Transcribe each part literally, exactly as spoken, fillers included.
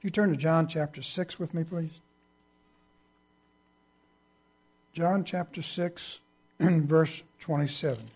you turn to John chapter six with me, please? John chapter six, verse twenty-seven.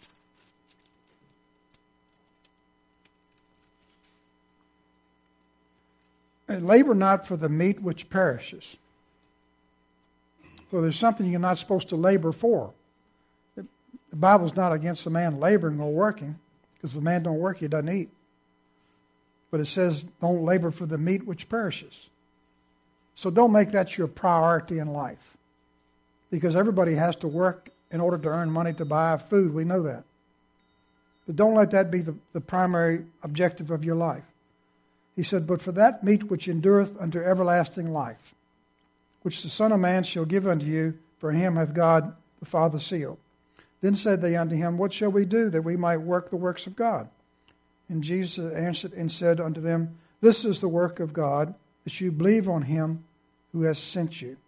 And labor not for the meat which perishes. So there's something you're not supposed to labor for. The Bible's not against a man laboring or working, because if a man don't work, he doesn't eat. But it says, don't labor for the meat which perishes. So don't make that your priority in life. Because everybody has to work in order to earn money to buy food. We know that. But don't let that be the, the primary objective of your life. He said, but for that meat which endureth unto everlasting life, which the Son of Man shall give unto you, for him hath God the Father sealed. Then said they unto him, what shall we do that we might work the works of God? And Jesus answered and said unto them, this is the work of God, that you believe on him who has sent you.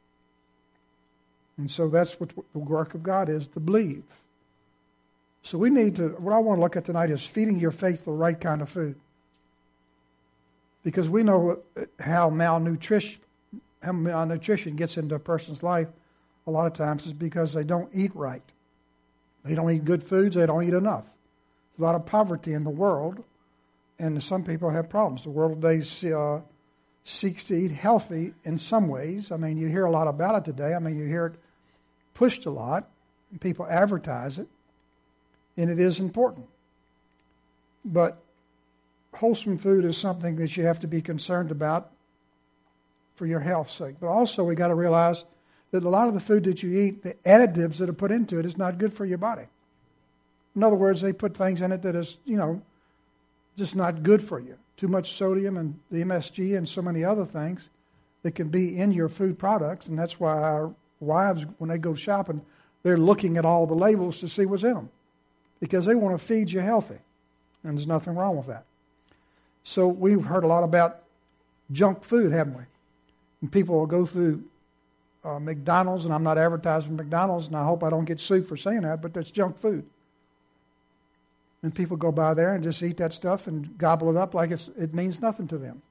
And so that's what the work of God is, to believe. So we need to, what I want to look at tonight is feeding your faith the right kind of food. Because we know how malnutrition, how malnutrition gets into a person's life a lot of times is because they don't eat right. They don't eat good foods, they don't eat enough. There's a lot of poverty in the world, and some people have problems. The world today uh, seeks to eat healthy in some ways. I mean, you hear a lot about it today. I mean, you hear it pushed a lot, and people advertise it, and it is important. But wholesome food is something that you have to be concerned about for your health's sake. But also we got to realize that a lot of the food that you eat, the additives that are put into it is not good for your body. In other words, they put things in it that is, you know, just not good for you. Too much sodium and the M S G and so many other things that can be in your food products. And that's why our wives, when they go shopping, they're looking at all the labels to see what's in them. Because they want to feed you healthy. And there's nothing wrong with that. So we've heard a lot about junk food, haven't we? And people will go through uh, McDonald's, and I'm not advertising McDonald's, and I hope I don't get sued for saying that, but that's junk food. And people go by there and just eat that stuff and gobble it up like it's, it means nothing to them.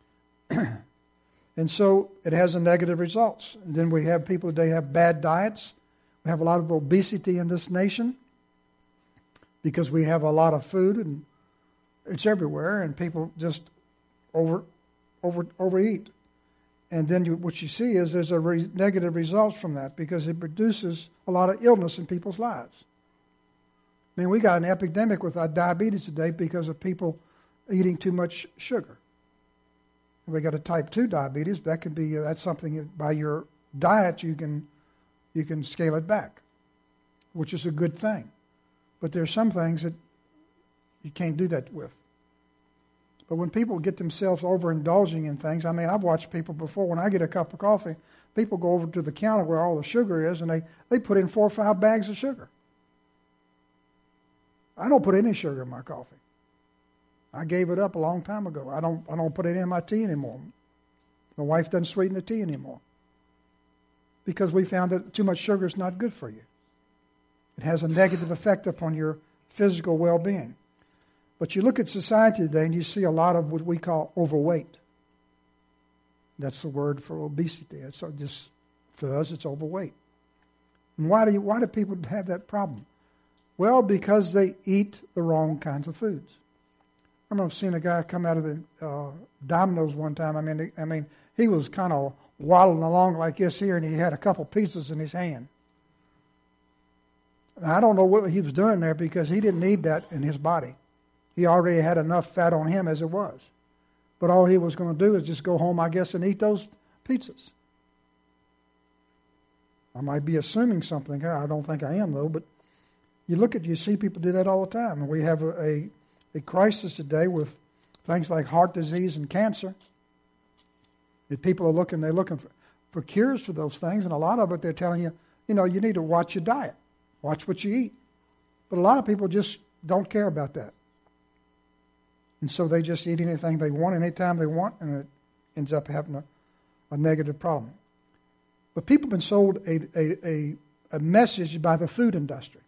And so it has a negative results. And then we have people today have bad diets. We have a lot of obesity in this nation because we have a lot of food and it's everywhere, and people just over, over, overeat. And then you, what you see is there's a re- negative results from that because it produces a lot of illness in people's lives. I mean, we got an epidemic with our diabetes today because of people eating too much sugar. And we got a type two diabetes. That can be uh, that's something by your diet you can you can scale it back, which is a good thing. But there's some things that you can't do that with. But when people get themselves overindulging in things, I mean, I've watched people before, when I get a cup of coffee, people go over to the counter where all the sugar is, and they, they put in four or five bags of sugar. I don't put any sugar in my coffee. I gave it up a long time ago. I don't I don't put it in my tea anymore. My wife doesn't sweeten the tea anymore. Because we found that too much sugar is not good for you. It has a negative effect upon your physical well-being. But you look at society today and you see a lot of what we call overweight. That's the word for obesity. It's just, for us, it's overweight. And why do you, why do people have that problem? Well, because they eat the wrong kinds of foods. I remember seeing a guy come out of the uh, Domino's one time. I mean, I mean, he was kind of waddling along like this here, and he had a couple pizzas in his hand. Now, I don't know what he was doing there because he didn't need that in his body. He already had enough fat on him as it was. But all he was going to do is just go home, I guess, and eat those pizzas. I might be assuming something here. I don't think I am, though. But you look at, you see people do that all the time. And we have a, a, a crisis today with things like heart disease and cancer. That people are looking, they're looking for, for cures for those things. And a lot of it, they're telling you, you know, you need to watch your diet. Watch what you eat. But a lot of people just don't care about that. And so they just eat anything they want, anytime they want, and it ends up having a, a negative problem. But people have been sold a, a, a, a message by the food industry.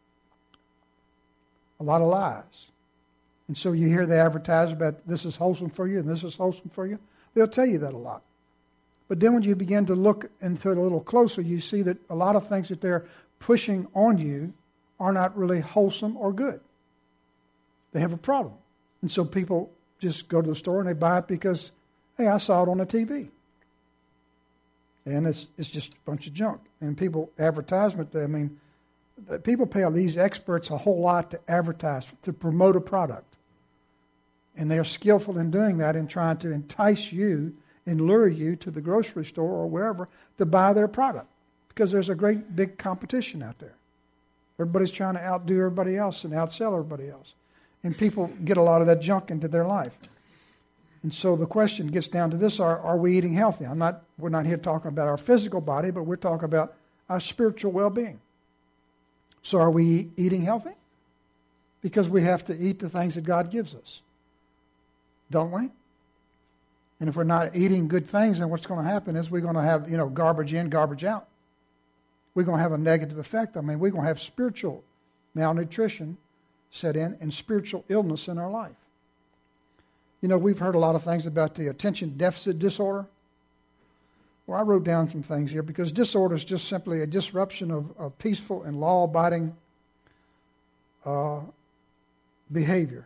A lot of lies. And so you hear they advertise about this is wholesome for you and this is wholesome for you. They'll tell you that a lot. But then when you begin to look into it a little closer, you see that a lot of things that they're pushing on you are not really wholesome or good. They have a problem. And so people just go to the store and they buy it because, hey, I saw it on the T V. And it's it's just a bunch of junk. And people, advertisement, I mean, people pay these experts a whole lot to advertise, to promote a product. And they're skillful in doing that, in trying to entice you and lure you to the grocery store or wherever to buy their product. Because there's a great big competition out there. Everybody's trying to outdo everybody else and outsell everybody else. And people get a lot of that junk into their life. And so the question gets down to this, are, are we eating healthy? I'm not, we're not here talking about our physical body, but we're talking about our spiritual well-being. So are we eating healthy? Because we have to eat the things that God gives us. Don't we? And if we're not eating good things, then what's going to happen is we're going to have, you know, garbage in, garbage out. We're going to have a negative effect. I mean, we're going to have spiritual malnutrition set in and spiritual illness in our life. You know, we've heard a lot of things about the attention deficit disorder. Well, I wrote down some things here because disorder is just simply a disruption of, of peaceful and law-abiding uh, behavior.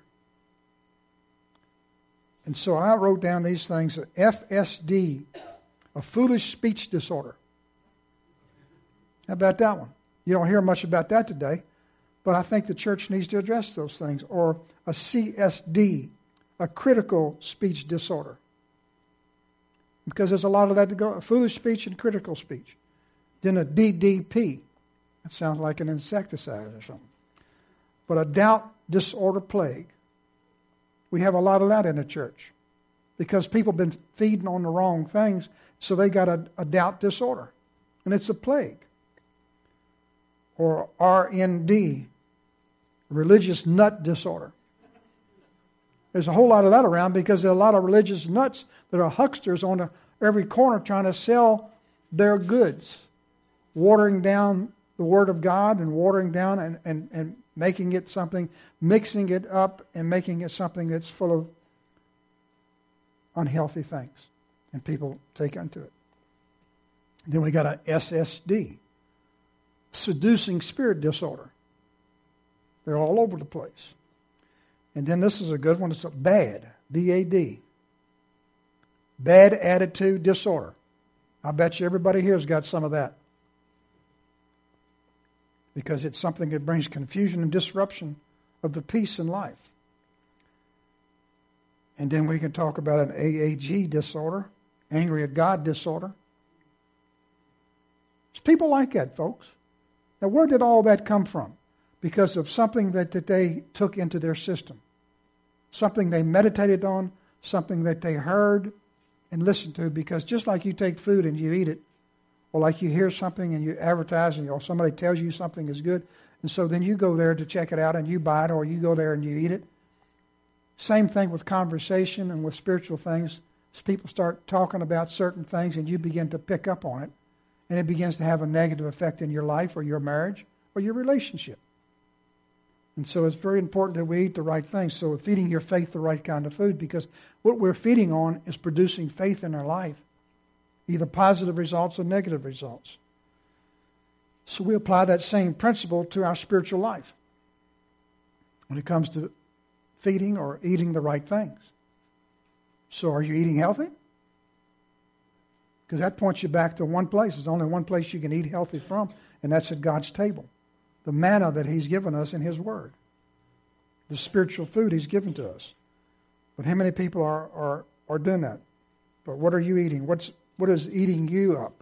And so I wrote down these things, F S D, a foolish speech disorder. How about that one? You don't hear much about that today, but I think the church needs to address those things. Or a C S D, a critical speech disorder. Because there's a lot of that to go, foolish speech and critical speech. Then a D D P, that sounds like an insecticide or something. But a doubt disorder plague. We have a lot of that in the church because people have been feeding on the wrong things, so they got a, a doubt disorder, and it's a plague. Or R N D, religious nut disorder. There's a whole lot of that around because there are a lot of religious nuts that are hucksters on the, every corner trying to sell their goods, watering down the Word of God and watering down and, and, and making it something, mixing it up and making it something that's full of unhealthy things. And people take unto it. Then we got an S S D, seducing spirit disorder. They're all over the place. And then this is a good one. It's a BAD, B A D. Bad attitude disorder. I bet you everybody here has got some of that. Because it's something that brings confusion and disruption of the peace in life. And then we can talk about an A A G disorder, angry at God disorder. It's people like that, folks. Now, where did all that come from? Because of something that, that they took into their system. Something they meditated on, something that they heard and listened to. Because just like you take food and you eat it, or like you hear something and you advertise and or somebody tells you something is good, and so then you go there to check it out and you buy it, or you go there and you eat it. Same thing with conversation and with spiritual things. As people start talking about certain things and you begin to pick up on it, and it begins to have a negative effect in your life or your marriage or your relationship. And so it's very important that we eat the right things. So we're feeding your faith the right kind of food, because what we're feeding on is producing faith in our life, either positive results or negative results. So we apply that same principle to our spiritual life when it comes to feeding or eating the right things. So are you eating healthy? Because that points you back to one place. There's only one place you can eat healthy from, and that's at God's table. The manna that He's given us in His Word. The spiritual food He's given to us. But how many people are, are, are doing that? But what are you eating? What's What is eating you up?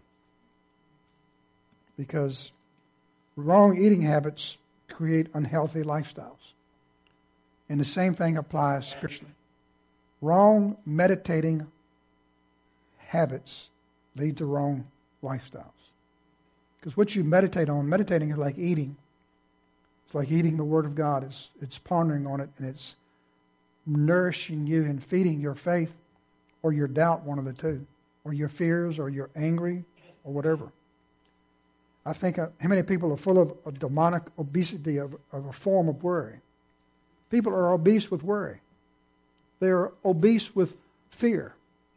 Because wrong eating habits create unhealthy lifestyles. And the same thing applies spiritually. Wrong meditating habits lead to wrong lifestyles. Because what you meditate on, meditating is like eating. It's like eating the Word of God. It's, it's pondering on it, and it's nourishing you and feeding your faith or your doubt, one of the two. Or your fears, or you're angry, or whatever. I think uh, how many people are full of a demonic obesity of, of a form of worry? People are obese with worry. They're obese with fear.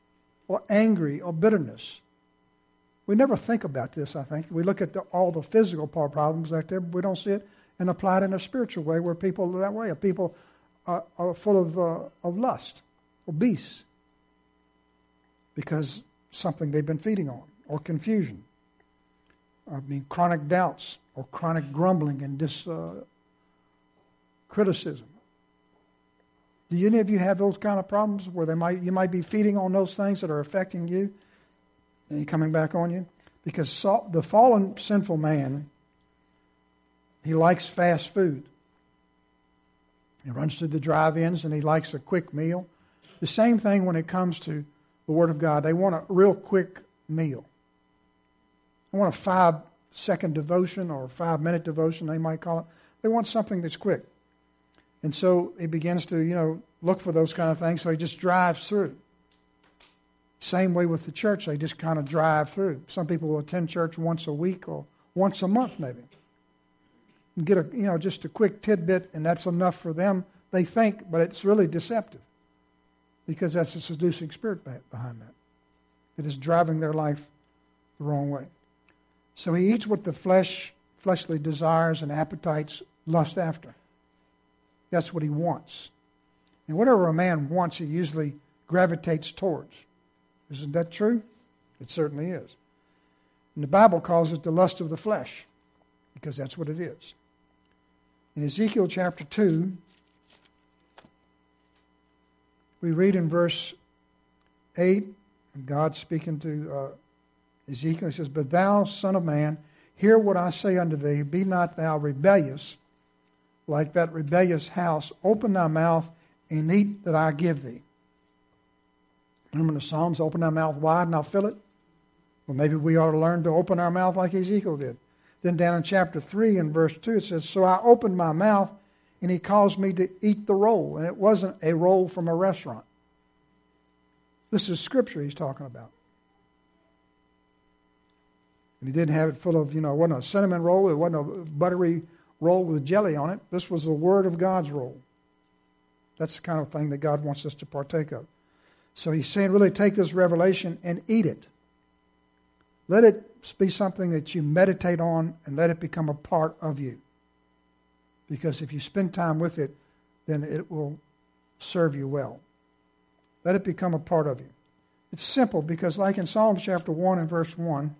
or angry or bitterness. We never think about this, I think. We look at the, all the physical part problems out there, but we don't see it and apply it in a spiritual way where people are that way. People are, are full of, uh, of lust, obese, because something they've been feeding on, or confusion. I mean, chronic doubts or chronic grumbling and dis, uh, criticism. Do any of you have those kind of problems where they might you might be feeding on those things that are affecting you and coming back on you? Because so, the fallen sinful man, he likes fast food. He runs to the drive-ins and he likes a quick meal. The same thing when it comes to the Word of God. They want a real quick meal. They want a five-second devotion or a five-minute devotion, they might call it. They want something that's quick. And so he begins to, you know, look for those kind of things, so he just drives through. Same way with the church, they just kind of drive through. Some people will attend church once a week or once a month maybe. And get a, you know, just a quick tidbit, and that's enough for them, they think, but it's really deceptive. Because that's a seducing spirit behind that. It is driving their life the wrong way. So he eats what the flesh, fleshly desires and appetites lust after. That's what he wants. And whatever a man wants, he usually gravitates towards. Isn't that true? It certainly is. And the Bible calls it the lust of the flesh, because that's what it is. In Ezekiel chapter two, we read in verse eight, and God speaking to uh, Ezekiel, he says, "But thou, son of man, hear what I say unto thee, be not thou rebellious, like that rebellious house. Open thy mouth and eat that I give thee." Remember the Psalms, open thy mouth wide and I'll fill it? Well, maybe we ought to learn to open our mouth like Ezekiel did. Then down in chapter three and verse two, it says, "So I opened my mouth, and he caused me to eat the roll." And it wasn't a roll from a restaurant. This is Scripture he's talking about. And he didn't have it full of, you know, it wasn't a cinnamon roll, it wasn't a buttery roll with jelly on it. This was the Word of God's roll. That's the kind of thing that God wants us to partake of. So he's saying, really take this revelation and eat it. Let it be something that you meditate on and let it become a part of you. Because if you spend time with it, then it will serve you well. Let it become a part of you. It's simple because like in Psalms chapter one and verse one,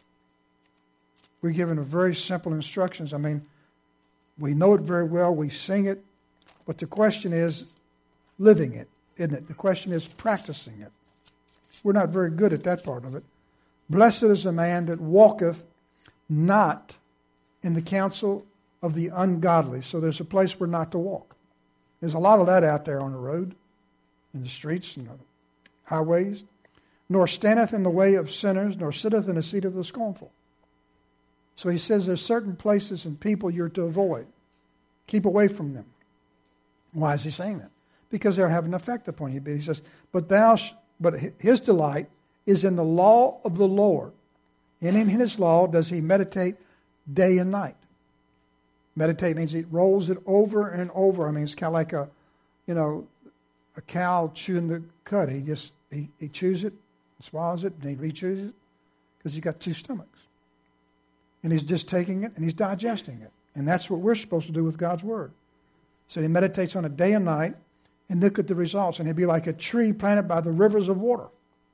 we're given a very simple instructions. I mean, we know it very well, we sing it, but the question is living it, isn't it? The question is practicing it. We're not very good at that part of it. "Blessed is the man that walketh not in the counsel of the ungodly." So there's a place where not to walk. There's a lot of that out there on the road, in the streets and the highways. "Nor standeth in the way of sinners, nor sitteth in the seat of the scornful." So he says there's certain places and people you're to avoid. Keep away from them. Why is he saying that? Because they'll have an effect upon you. But he says, but thou, sh- but his delight is in the law of the Lord, and in his law does he meditate day and night. Meditate means he rolls it over and over. I mean, it's kind of like a, you know, a cow chewing the cud. He just, he, he chews it, swallows it, and he re-chews it, because he's got two stomachs. And he's just taking it and he's digesting it. And that's what we're supposed to do with God's Word. So he meditates on it day and night and look at the results. And he'll be like a tree planted by the rivers of water.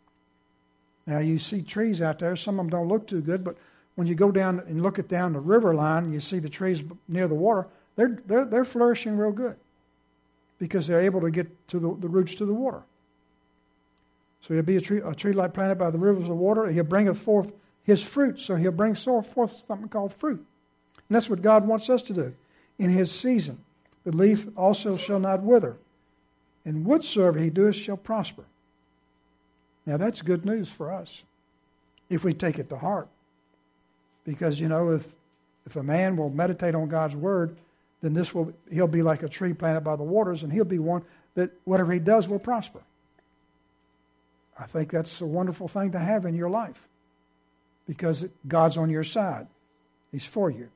Now you see trees out there. Some of them don't look too good, but when you go down and look at down the river line and you see the trees near the water, they're, they're, they're flourishing real good because they're able to get to the, the roots to the water. So he'll be a tree, a tree like planted by the rivers of water. He'll bringeth forth his fruit. So he'll bring forth something called fruit. And that's what God wants us to do. In his season, the leaf also shall not wither, and whatsoever he doeth shall prosper. Now that's good news for us, if we take it to heart. Because, you know, if if a man will meditate on God's Word, then this will he'll be like a tree planted by the waters, and he'll be one that whatever he does will prosper. I think that's a wonderful thing to have in your life, because God's on your side. He's for you.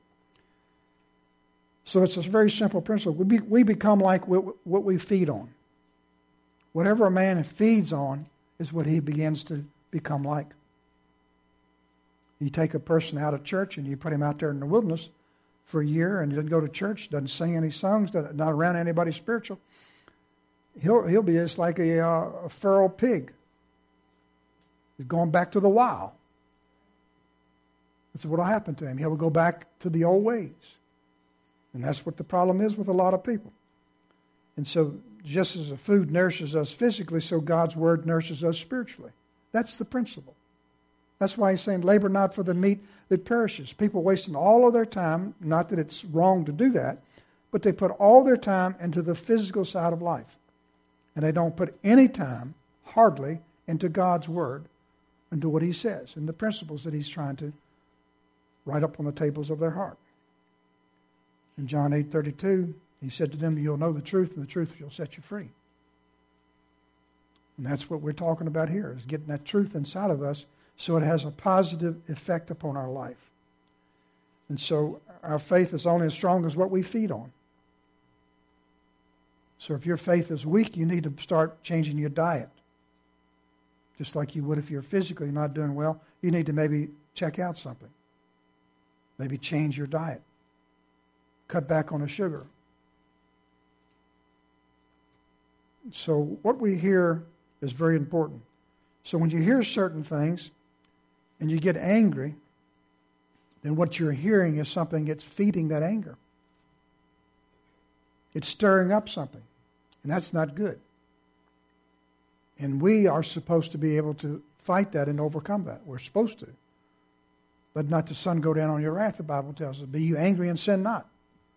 So it's a very simple principle. We, be, we become like what, what we feed on. Whatever a man feeds on, is what he begins to become like. You take a person out of church and you put him out there in the wilderness for a year and he doesn't go to church, doesn't sing any songs, doesn't, not around anybody spiritual. He'll he'll be just like a, uh, a feral pig. He's going back to the wild. That's what will happen to him. He'll go back to the old ways. And that's what the problem is with a lot of people. And so just as the food nourishes us physically, so God's Word nourishes us spiritually. That's the principle. That's why he's saying, labor not for the meat that perishes. People wasting all of their time, not that it's wrong to do that, but they put all their time into the physical side of life. And they don't put any time, hardly, into God's Word, into what he says, and the principles that he's trying to write up on the tables of their heart. In John eight thirty-two, he said to them, you'll know the truth, and the truth will set you free. And that's what we're talking about here, is getting that truth inside of us so it has a positive effect upon our life. And so our faith is only as strong as what we feed on. So if your faith is weak, you need to start changing your diet. Just like you would if you're physically not doing well, you need to maybe check out something. Maybe change your diet. Cut back on the sugar. So what we hear is very important. So when you hear certain things and you get angry, then what you're hearing is something that's feeding that anger. It's stirring up something. And that's not good. And we are supposed to be able to fight that and overcome that. We're supposed to. Let not the sun go down on your wrath, the Bible tells us. Be you angry and sin not.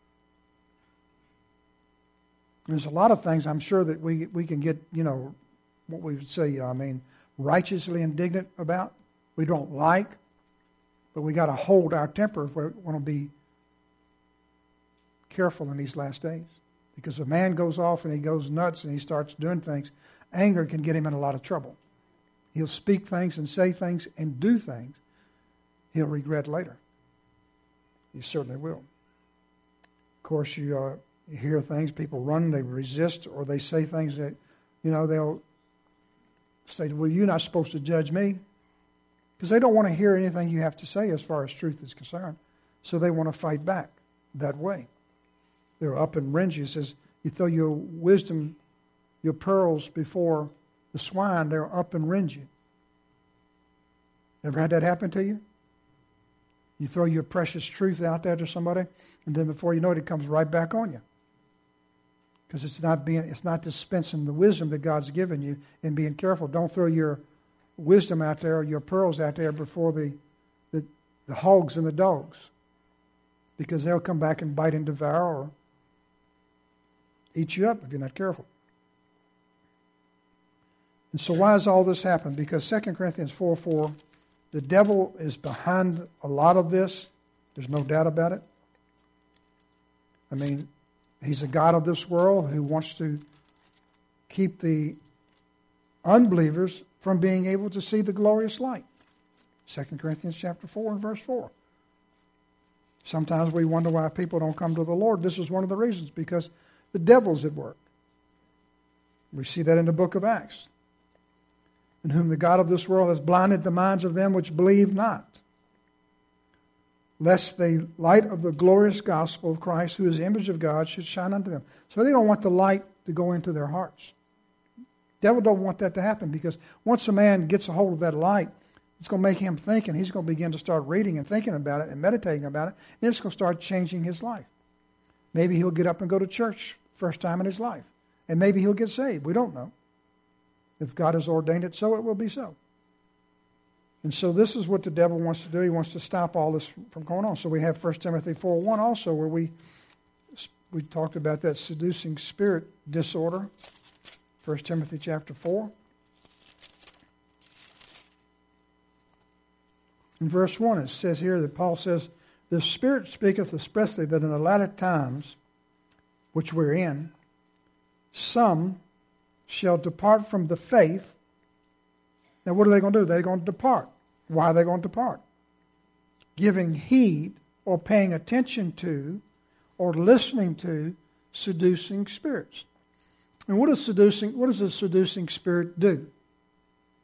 There's a lot of things I'm sure that we we can get, you know, what we would say, I mean, righteously indignant about. We don't like, but we got to hold our temper if we want to be careful in these last days. Because if a man goes off and he goes nuts and he starts doing things, anger can get him in a lot of trouble. He'll speak things and say things and do things he'll regret later. He certainly will. Of course, you, uh, you hear things, people run, they resist, or they say things that, you know, they'll say, well, you're not supposed to judge me. Because they don't want to hear anything you have to say as far as truth is concerned. So they want to fight back that way. They're up and renge. It says, you throw your wisdom, your pearls before the swine, they're up and renge you. Ever had that happen to you? You throw your precious truth out there to somebody, and then before you know it, it comes right back on you. Because it's not being, it's not dispensing the wisdom that God's given you and being careful. Don't throw your wisdom out there, your pearls out there before the, the, the hogs and the dogs. Because they'll come back and bite and devour or eat you up if you're not careful. And so why does all this happen? Because Second Corinthians four four, the devil is behind a lot of this. There's no doubt about it. I mean, he's a god of this world who wants to keep the unbelievers from being able to see the glorious light. Second Corinthians chapter four and verse four. Sometimes we wonder why people don't come to the Lord. This is one of the reasons, because the devil's at work. We see that in the book of Acts. In whom the God of this world has blinded the minds of them which believe not, lest the light of the glorious gospel of Christ, who is the image of God, should shine unto them. So they don't want the light to go into their hearts. The devil don't want that to happen, because once a man gets a hold of that light, it's going to make him think, and he's going to begin to start reading and thinking about it and meditating about it, and it's going to start changing his life. Maybe he'll get up and go to church first time in his life, and maybe he'll get saved. We don't know. If God has ordained it so, it will be so. And so this is what the devil wants to do. He wants to stop all this from going on. So we have First Timothy four one also, where we we talked about that seducing spirit disorder. First Timothy chapter four. In verse one, it says here that Paul says, the Spirit speaketh expressly that in the latter times, which we're in, some shall depart from the faith. Now what are they going to do? They're going to depart. Why are they going to depart? Giving heed or paying attention to or listening to seducing spirits. And what is seducing? What does a seducing spirit do?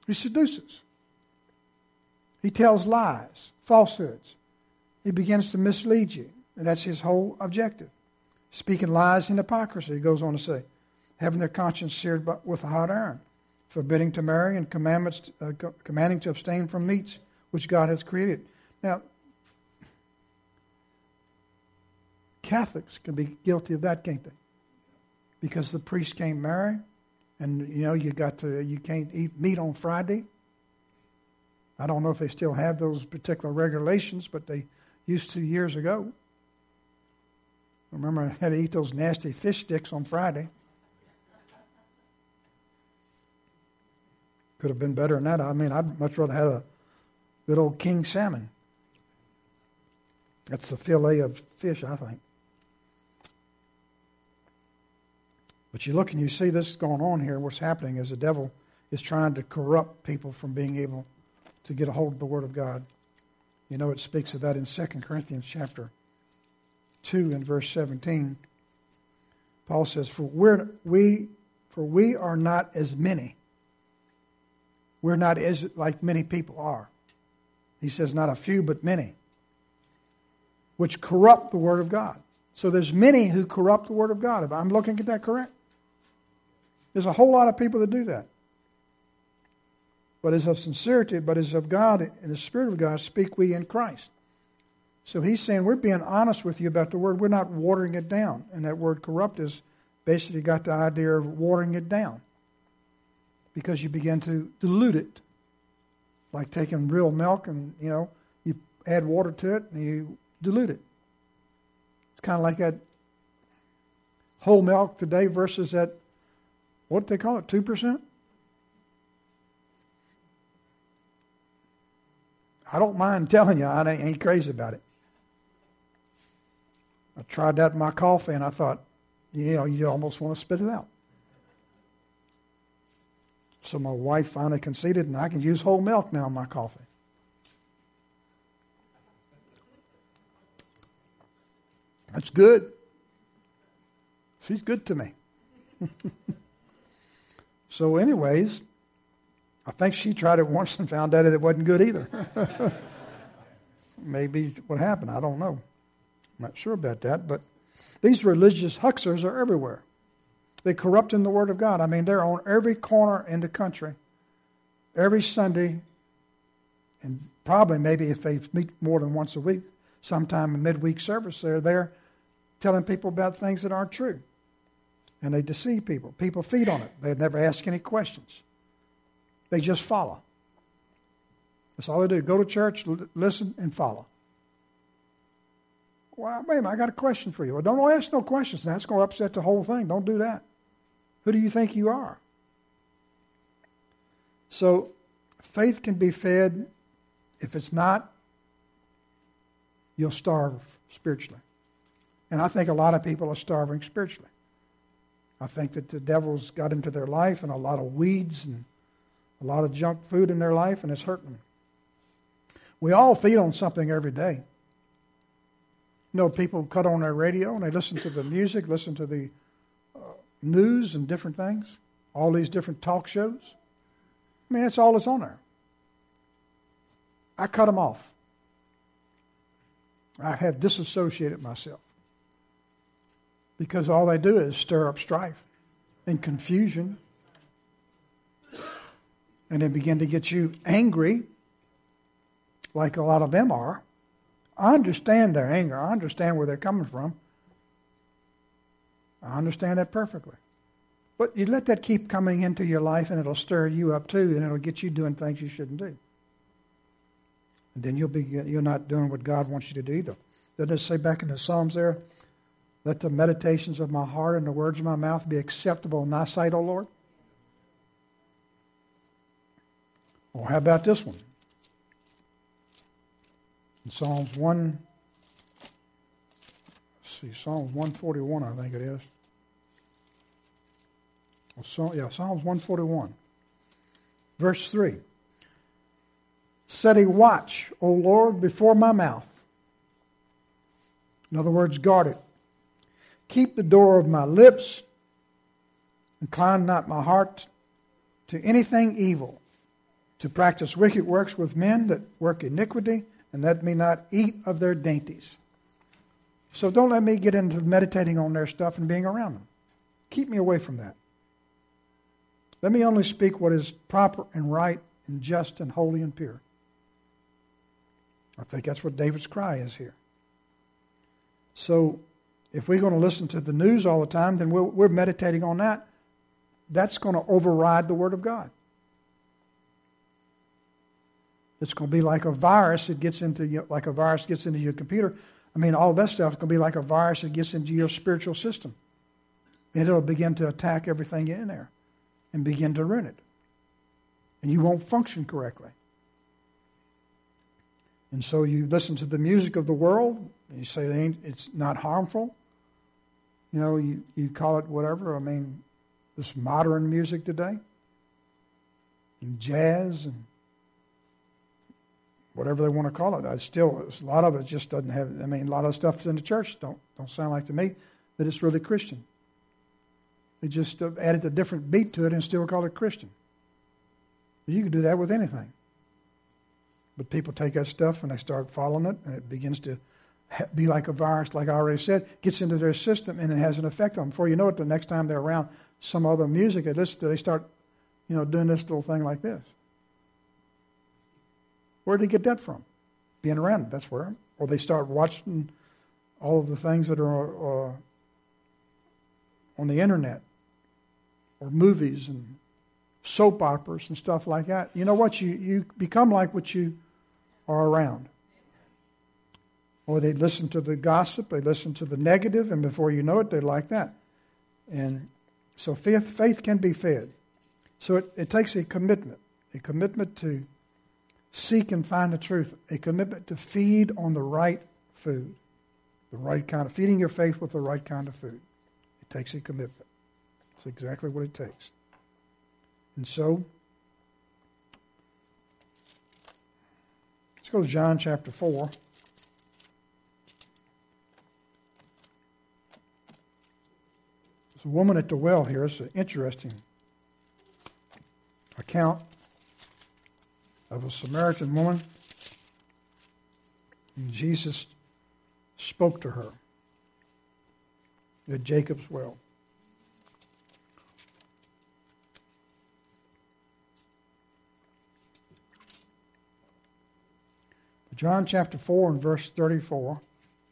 He seduces. He tells lies, falsehoods. He begins to mislead you. And that's his whole objective. Speaking lies and hypocrisy, he goes on to say. Having their conscience seared with a hot iron. Forbidding to marry and commandments, uh, commanding to abstain from meats which God has created. Now, Catholics can be guilty of that, can't they? Because the priest can't marry, and you know you got to you can't eat meat on Friday. I don't know if they still have those particular regulations, but they used to years ago. I remember I had to eat those nasty fish sticks on Friday. Could have been better than that. I mean, I'd much rather have a good old king salmon. That's the fillet of fish, I think. But you look and you see this going on here. What's happening is the devil is trying to corrupt people from being able to get a hold of the Word of God. You know, it speaks of that in Second Corinthians chapter two and verse seventeen. Paul says, "For we're, we, for we are not as many." We're not as like many people are. He says not a few, but many, which corrupt the Word of God. So there's many who corrupt the Word of God. If I'm looking at that correct? There's a whole lot of people that do that. But as of sincerity, but as of God, in the Spirit of God, speak we in Christ. So he's saying we're being honest with you about the Word. We're not watering it down. And that word corrupt is basically got the idea of watering it down. Because you begin to dilute it. Like taking real milk and, you know, you add water to it and you dilute it. It's kind of like that whole milk today versus that, what do they call it, two percent? I don't mind telling you, I ain't crazy about it. I tried that in my coffee and I thought, you know, you almost want to spit it out. So my wife finally conceded, and I can use whole milk now in my coffee. That's good. She's good to me. So anyways, I think she tried it once and found out that it wasn't good either. Maybe what happened, I don't know. I'm not sure about that, but these religious hucksters are everywhere. They corrupt in the Word of God. I mean, they're on every corner in the country, every Sunday, and probably maybe if they meet more than once a week, sometime in midweek service, they're there telling people about things that aren't true. And they deceive people. People feed on it. They never ask any questions. They just follow. That's all they do. Go to church, l- listen, and follow. Well, wait a minute, I got a question for you. Well, don't ask no questions. That's going to upset the whole thing. Don't do that. Who do you think you are? So, faith can be fed. If it's not, you'll starve spiritually. And I think a lot of people are starving spiritually. I think that the devil's got into their life and a lot of weeds and a lot of junk food in their life, and it's hurting them. We all feed on something every day. You know, people cut on their radio and they listen to the music, listen to the uh, news and different things, all these different talk shows. I mean, that's all that's on there. I cut them off. I have disassociated myself because all they do is stir up strife and confusion and then begin to get you angry like a lot of them are. I understand their anger. I understand where they're coming from. I understand that perfectly. But you let that keep coming into your life and it'll stir you up too, and it'll get you doing things you shouldn't do. And then you'll be you're not doing what God wants you to do either. Doesn't it say back in the Psalms there, let the meditations of my heart and the words of my mouth be acceptable in thy sight, O Lord? Well, how about this one? In Psalms one, let's see, Psalms one forty-one, I think it is. Well, so, yeah, Psalms one forty-one, verse three. Set a watch, O Lord, before my mouth. In other words, guard it. Keep the door of my lips. Incline not my heart to anything evil. to practice wicked works with men that work iniquity, and let me not eat of their dainties. So don't let me get into meditating on their stuff and being around them. Keep me away from that. Let me only speak what is proper and right and just and holy and pure. I think that's what David's cry is here. So if we're going to listen to the news all the time, then we're, we're meditating on that. That's going to override the Word of God. It's going to be like a virus that gets into you, like a virus gets into your computer. I mean, all that stuff is going to be like a virus that gets into your spiritual system. And it'll begin to attack everything in there and begin to ruin it. And you won't function correctly. And so you listen to the music of the world, and you say it ain't, it's not harmful. You know, you, you call it whatever. I mean, this modern music today, and jazz, and whatever they want to call it. I still, a lot of it just doesn't have, I mean, a lot of stuff in the church don't, don't sound like to me that it's really Christian. They just added a different beat to it and still call it Christian. You can do that with anything. But people take that stuff and they start following it, and it begins to be like a virus, like I already said, gets into their system, and it has an effect on them. Before you know it, the next time they're around some other music they listen to, they start, you know, doing this little thing like this. Where did they get that from? Being around it, that's where. Or they start watching all of the things that are uh, on the internet, or movies and soap operas and stuff like that. You know what? You, you become like what you are around. Or they listen to the gossip, they listen to the negative, and before you know it, they're like that. And so faith, faith can be fed. So it, it takes a commitment, a commitment to seek and find the truth, a commitment to feed on the right food, the right kind of, feeding your faith with the right kind of food. It takes a commitment. That's exactly what it takes. And so, let's go to John chapter four. There's a woman at the well here. It's an interesting account of a Samaritan woman. And Jesus spoke to her at Jacob's well. John chapter four and verse thirty-four.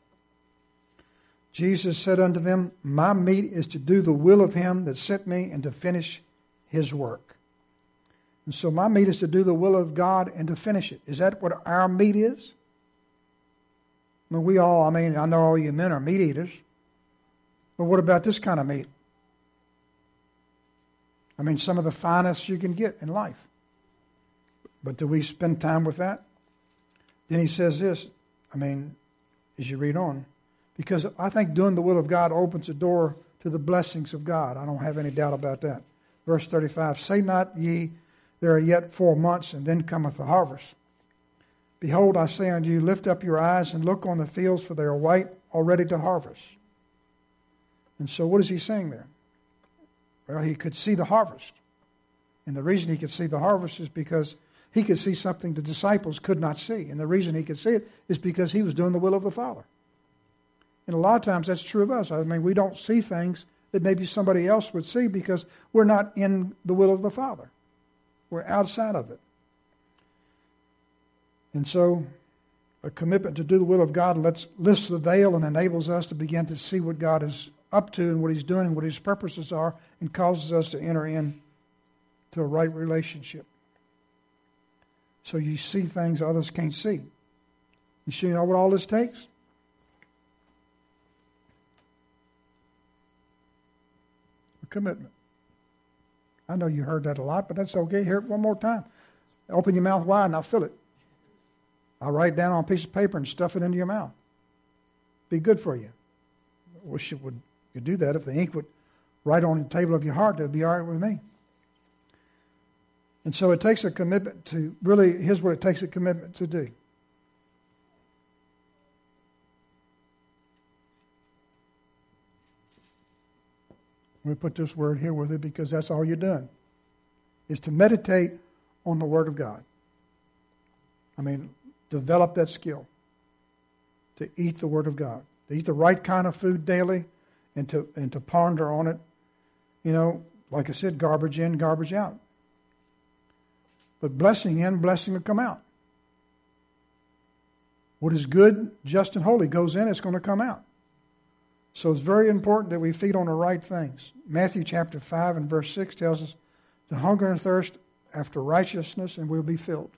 Jesus said unto them, my meat is to do the will of him that sent me and to finish his work. And so my meat is to do the will of God and to finish it. Is that what our meat is? I mean, we all, I mean, I know all you men are meat eaters. But what about this kind of meat? I mean, some of the finest you can get in life. But do we spend time with that? Then he says this, I mean, as you read on, because I think doing the will of God opens the door to the blessings of God. I don't have any doubt about that. Verse thirty-five, say not ye, there are yet four months, and then cometh the harvest. Behold, I say unto you, lift up your eyes and look on the fields, for they are white, already to harvest. And so what is he saying there? Well, he could see the harvest. And the reason he could see the harvest is because he could see something the disciples could not see. And the reason he could see it is because he was doing the will of the Father. And a lot of times that's true of us. I mean, we don't see things that maybe somebody else would see because we're not in the will of the Father. We're outside of it. And so a commitment to do the will of God lets, lifts the veil and enables us to begin to see what God is up to and what he's doing and what his purposes are, and causes us to enter in to a right relationship. So you see things others can't see. You see, you know what all this takes? A commitment. I know you heard that a lot, but that's okay. Hear it one more time. Open your mouth wide and I'll fill it. I'll write it down on a piece of paper and stuff it into your mouth. Be good for you. I wish it would you do that. If the ink would write on the table of your heart, it would be all right with me. And so it takes a commitment to, really, here's what it takes a commitment to do. Let me put this word here with it because that's all you're doing, is to meditate on the Word of God. I mean, develop that skill to eat the Word of God, to eat the right kind of food daily, and to and to ponder on it. You know, like I said, garbage in, garbage out. But blessing in, blessing will come out. What is good, just, and holy goes in, it's going to come out. So it's very important that we feed on the right things. Matthew chapter five and verse six tells us to hunger and thirst after righteousness and we'll be filled.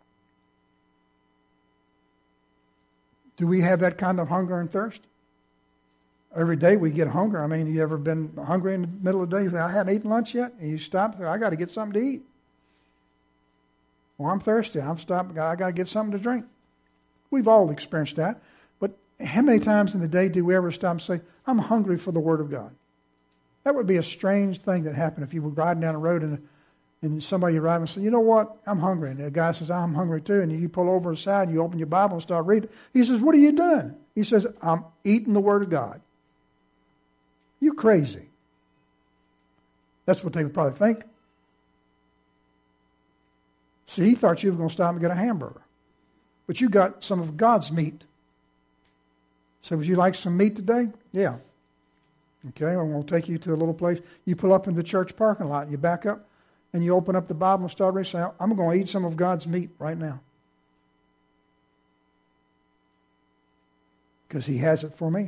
Do we have that kind of hunger and thirst? Every day we get hunger. I mean, you ever been hungry in the middle of the day? You say, I haven't eaten lunch yet. And you stop and say, I got to get something to eat. Well, I'm thirsty. I'm stopped. I got to get something to drink. We've all experienced that. But how many times in the day do we ever stop and say, I'm hungry for the Word of God? That would be a strange thing that happened if you were riding down the road and and somebody arrived and said, you know what, I'm hungry. And the guy says, I'm hungry too. And you pull over aside and you open your Bible and start reading. He says, what are you doing? He says, I'm eating the Word of God. You're crazy. That's what they would probably think. See, he thought you were going to stop and get a hamburger. But you got some of God's meat. So would you like some meat today? Yeah. Okay, I'm going to take you to a little place. You pull up in the church parking lot and you back up and you open up the Bible and start reading. Say, I'm going to eat some of God's meat right now. Because He has it for me.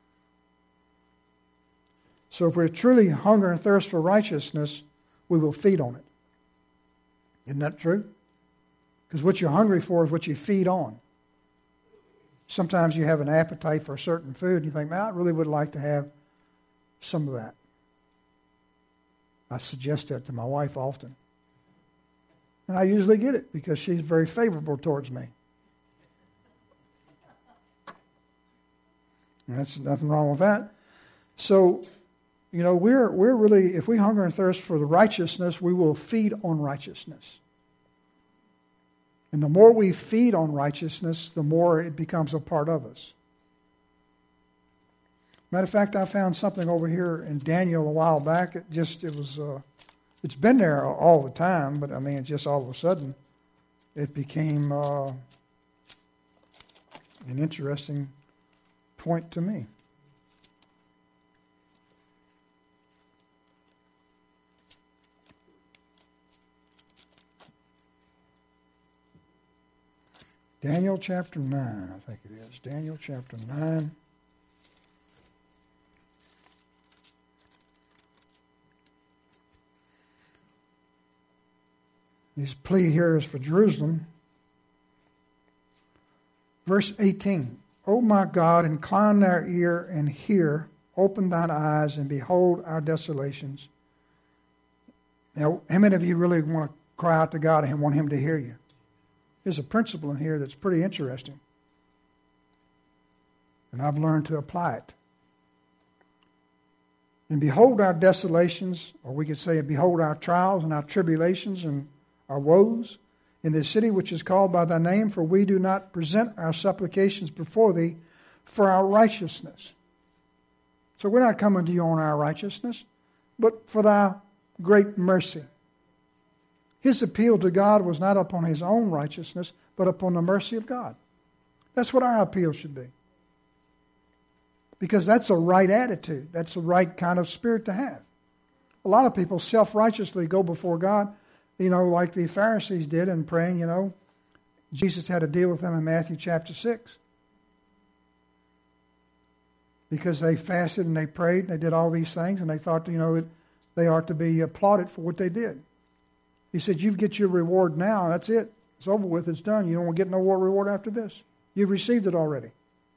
So if we're truly hunger and thirst for righteousness, we will feed on it. Isn't that true? Because what you're hungry for is what you feed on. Sometimes you have an appetite for a certain food and you think, man, I really would like to have some of that. I suggest that to my wife often. And I usually get it because she's very favorable towards me. And that's nothing wrong with that. So, you know, we're we're really, if we hunger and thirst for the righteousness, we will feed on righteousness. And the more we feed on righteousness, the more it becomes a part of us. Matter of fact, I found something over here in Daniel a while back. It just, it was, uh, it's been there all the time, but I mean, it just all of a sudden, it became uh, an interesting point to me. Daniel chapter nine, I think it is. Daniel chapter nine. His plea here is for Jerusalem. Verse eighteen. O my God, incline thy ear and hear. Open thine eyes and behold our desolations. Now, how many of you really want to cry out to God and want Him to hear you? There's a principle in here that's pretty interesting. And I've learned to apply it. And behold our desolations, or we could say, behold our trials and our tribulations and our woes in this city which is called by thy name, for we do not present our supplications before thee for our righteousness. So we're not coming to you on our righteousness, but for thy great mercy. His appeal to God was not upon his own righteousness, but upon the mercy of God. That's what our appeal should be. Because that's a right attitude. That's the right kind of spirit to have. A lot of people self-righteously go before God, you know, like the Pharisees did in praying, you know. Jesus had to deal with them in Matthew chapter six. Because they fasted and they prayed and they did all these things and they thought, you know, that they ought to be applauded for what they did. He said, you get your reward now. That's it. It's over with. It's done. You don't get no more reward after this. You've received it already.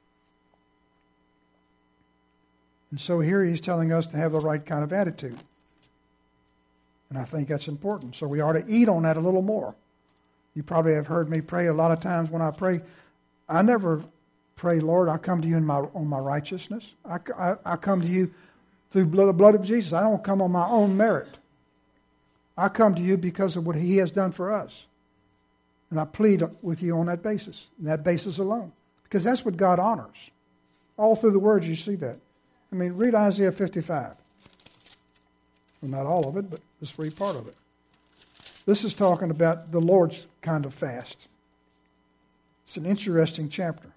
And so here he's telling us to have the right kind of attitude. And I think that's important. So we ought to eat on that a little more. You probably have heard me pray a lot of times when I pray. I never pray, Lord, I come to you in my, on my righteousness. I, I, I come to you through the blood of Jesus. I don't come on my own merit. I come to you because of what he has done for us. And I plead with you on that basis, and that basis alone. Because that's what God honors. All through the words you see that. I mean, read Isaiah fifty-five. Well, not all of it, but just read part of it. This is talking about the Lord's kind of fast. It's an interesting chapter.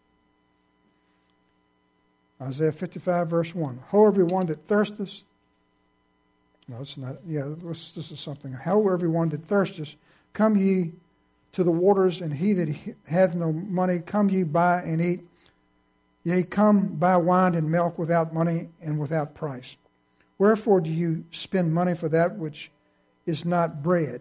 Isaiah fifty-five, verse one. Ho, everyone that thirsteth. No, it's not. Yeah, this, this is something. Ho, everyone that thirsteth, come ye to the waters, and he that hath no money, come ye buy and eat. Yea, come buy wine and milk without money and without price. Wherefore do you spend money for that which is not bread?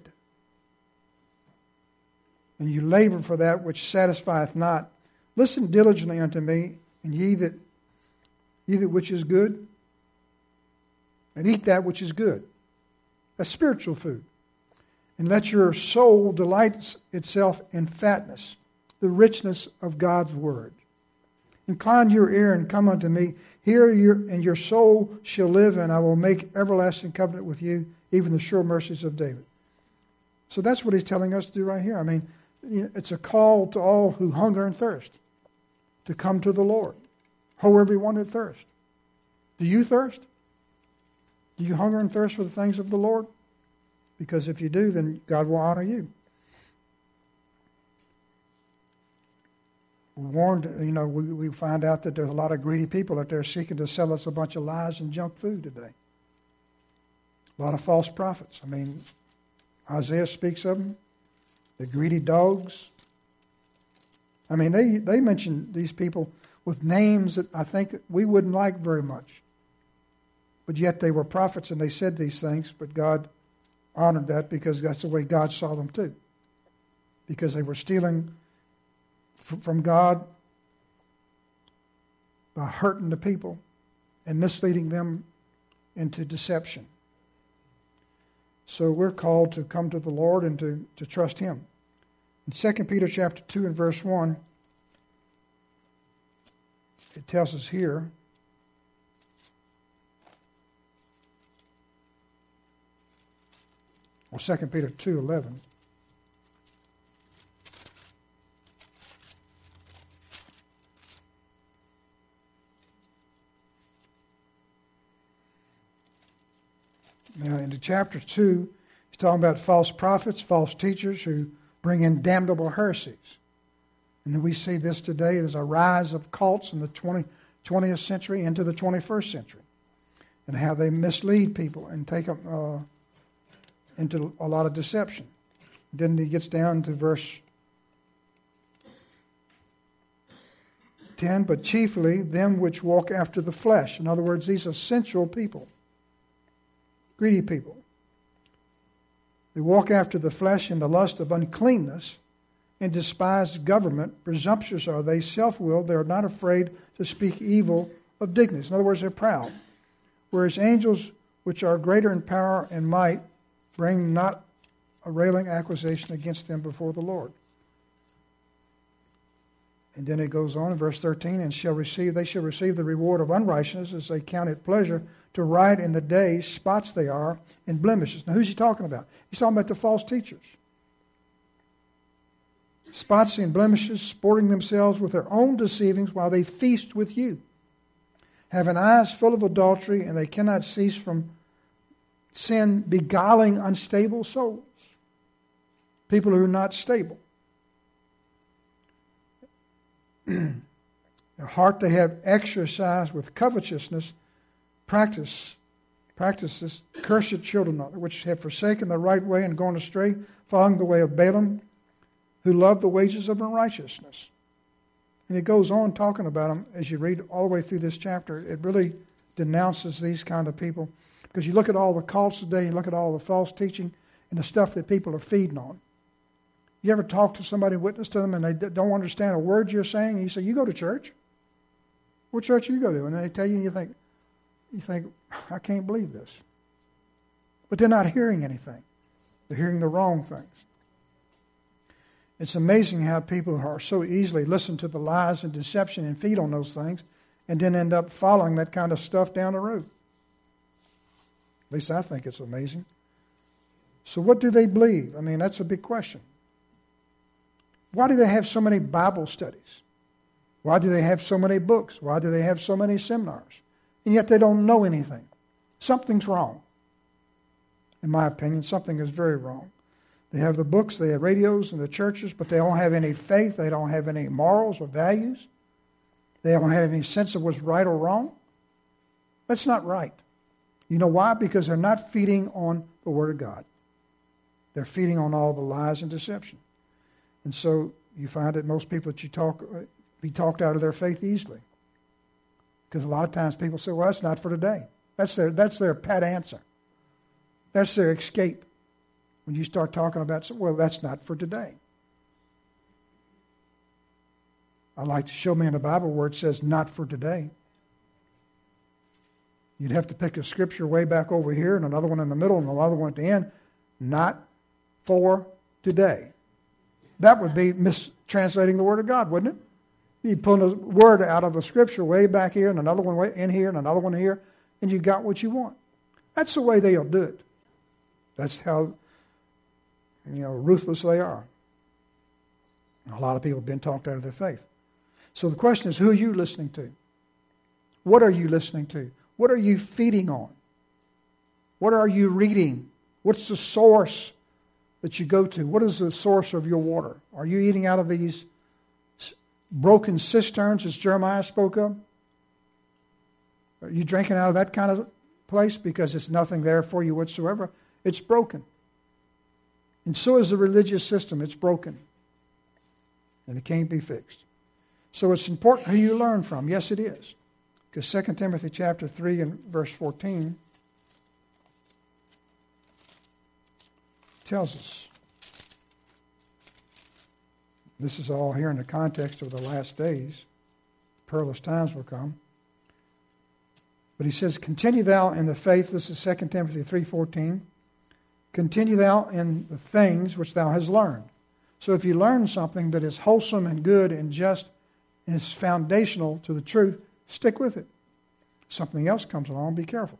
And you labor for that which satisfieth not. Listen diligently unto me, and ye that ye that which is good, and eat that which is good. That's spiritual food. And let your soul delight itself in fatness, the richness of God's word. Incline your ear and come unto me. Hear your, and your soul shall live, and I will make everlasting covenant with you, even the sure mercies of David. So that's what he's telling us to do right here. I mean, it's a call to all who hunger and thirst to come to the Lord. Ho, everyone that thirst. Do you thirst? Do you hunger and thirst for the things of the Lord? Because if you do, then God will honor you. We're warned, you know, we, we find out that there's a lot of greedy people out there seeking to sell us a bunch of lies and junk food today. A lot of false prophets. I mean, Isaiah speaks of them. The greedy dogs. I mean, they, they mention these people with names that I think we wouldn't like very much. But yet they were prophets and they said these things, but God honored that because that's the way God saw them too. Because they were stealing f- from God by hurting the people and misleading them into deception. So we're called to come to the Lord and to, to trust Him. In Second Peter chapter two and verse one, it tells us here, or Second Peter two eleven. Now, into chapter two, he's talking about false prophets, false teachers who bring in damnable heresies. And we see this today. There's a rise of cults in the twentieth century into the twenty-first century, and how they mislead people and take them uh, into a lot of deception. Then he gets down to verse ten, but chiefly them which walk after the flesh. In other words, these are sensual people. Greedy people. They walk after the flesh in the lust of uncleanness and despise government. Presumptuous are they, self-willed. They are not afraid to speak evil of dignitaries. In other words, they're proud. Whereas angels, which are greater in power and might, bring not a railing accusation against them before the Lord. And then it goes on in verse thirteen, and shall receive they shall receive the reward of unrighteousness as they count it pleasure to ride in the day, spots they are, and blemishes. Now who's he talking about? He's talking about the false teachers. Spots and blemishes, sporting themselves with their own deceivings while they feast with you. Having eyes full of adultery, and they cannot cease from sin, beguiling unstable souls. People who are not stable. The heart they have exercised with covetousness, practice, practices cursed children, which have forsaken the right way and gone astray, following the way of Balaam, who love the wages of unrighteousness. And it goes on talking about them as you read all the way through this chapter. It really denounces these kind of people. Because you look at all the cults today, you look at all the false teaching and the stuff that people are feeding on. You ever talk to somebody, witness to them, and they don't understand a word you're saying, and you say, you go to church? What church do you go to? And they tell you, and you think, you think, I can't believe this. But they're not hearing anything. They're hearing the wrong things. It's amazing how people are so easily listen to the lies and deception and feed on those things and then end up following that kind of stuff down the road. At least I think it's amazing. So what do they believe? I mean, that's a big question. Why do they have so many Bible studies? Why do they have so many books? Why do they have so many seminars? And yet they don't know anything. Something's wrong. In my opinion, something is very wrong. They have the books, they have radios and the churches, but they don't have any faith. They don't have any morals or values. They don't have any sense of what's right or wrong. That's not right. You know why? Because they're not feeding on the Word of God. They're feeding on all the lies and deception. And so you find that most people that you talk, be talked out of their faith easily. Because a lot of times people say, well, that's not for today. That's their, that's their pat answer. That's their escape. When you start talking about, well, that's not for today. I'd like to show me in the Bible where it says not for today. You'd have to pick a scripture way back over here and another one in the middle and another one at the end. Not for today. That would be mistranslating the Word of God, wouldn't it? You pull a word out of a scripture way back here and another one way in here and another one here, and you got what you want. That's the way they'll do it. That's how, you know, ruthless they are. A lot of people have been talked out of their faith. So the question is, who are you listening to? What are you listening to? What are you feeding on? What are you reading? What's the source that you go to? What is the source of your water? Are you eating out of these broken cisterns, as Jeremiah spoke of? Are you drinking out of that kind of place because it's nothing there for you whatsoever? It's broken. And so is the religious system. It's broken. And it can't be fixed. So it's important who you learn from. Yes, it is. Because Second Timothy chapter three and verse fourteen tells us. This is all here in the context of the last days. Perilous times will come. But he says, continue thou in the faith. This is Second Timothy three fourteen. Continue thou in the things which thou hast learned. So if you learn something that is wholesome and good and just and is foundational to the truth, stick with it. Something else comes along, be careful.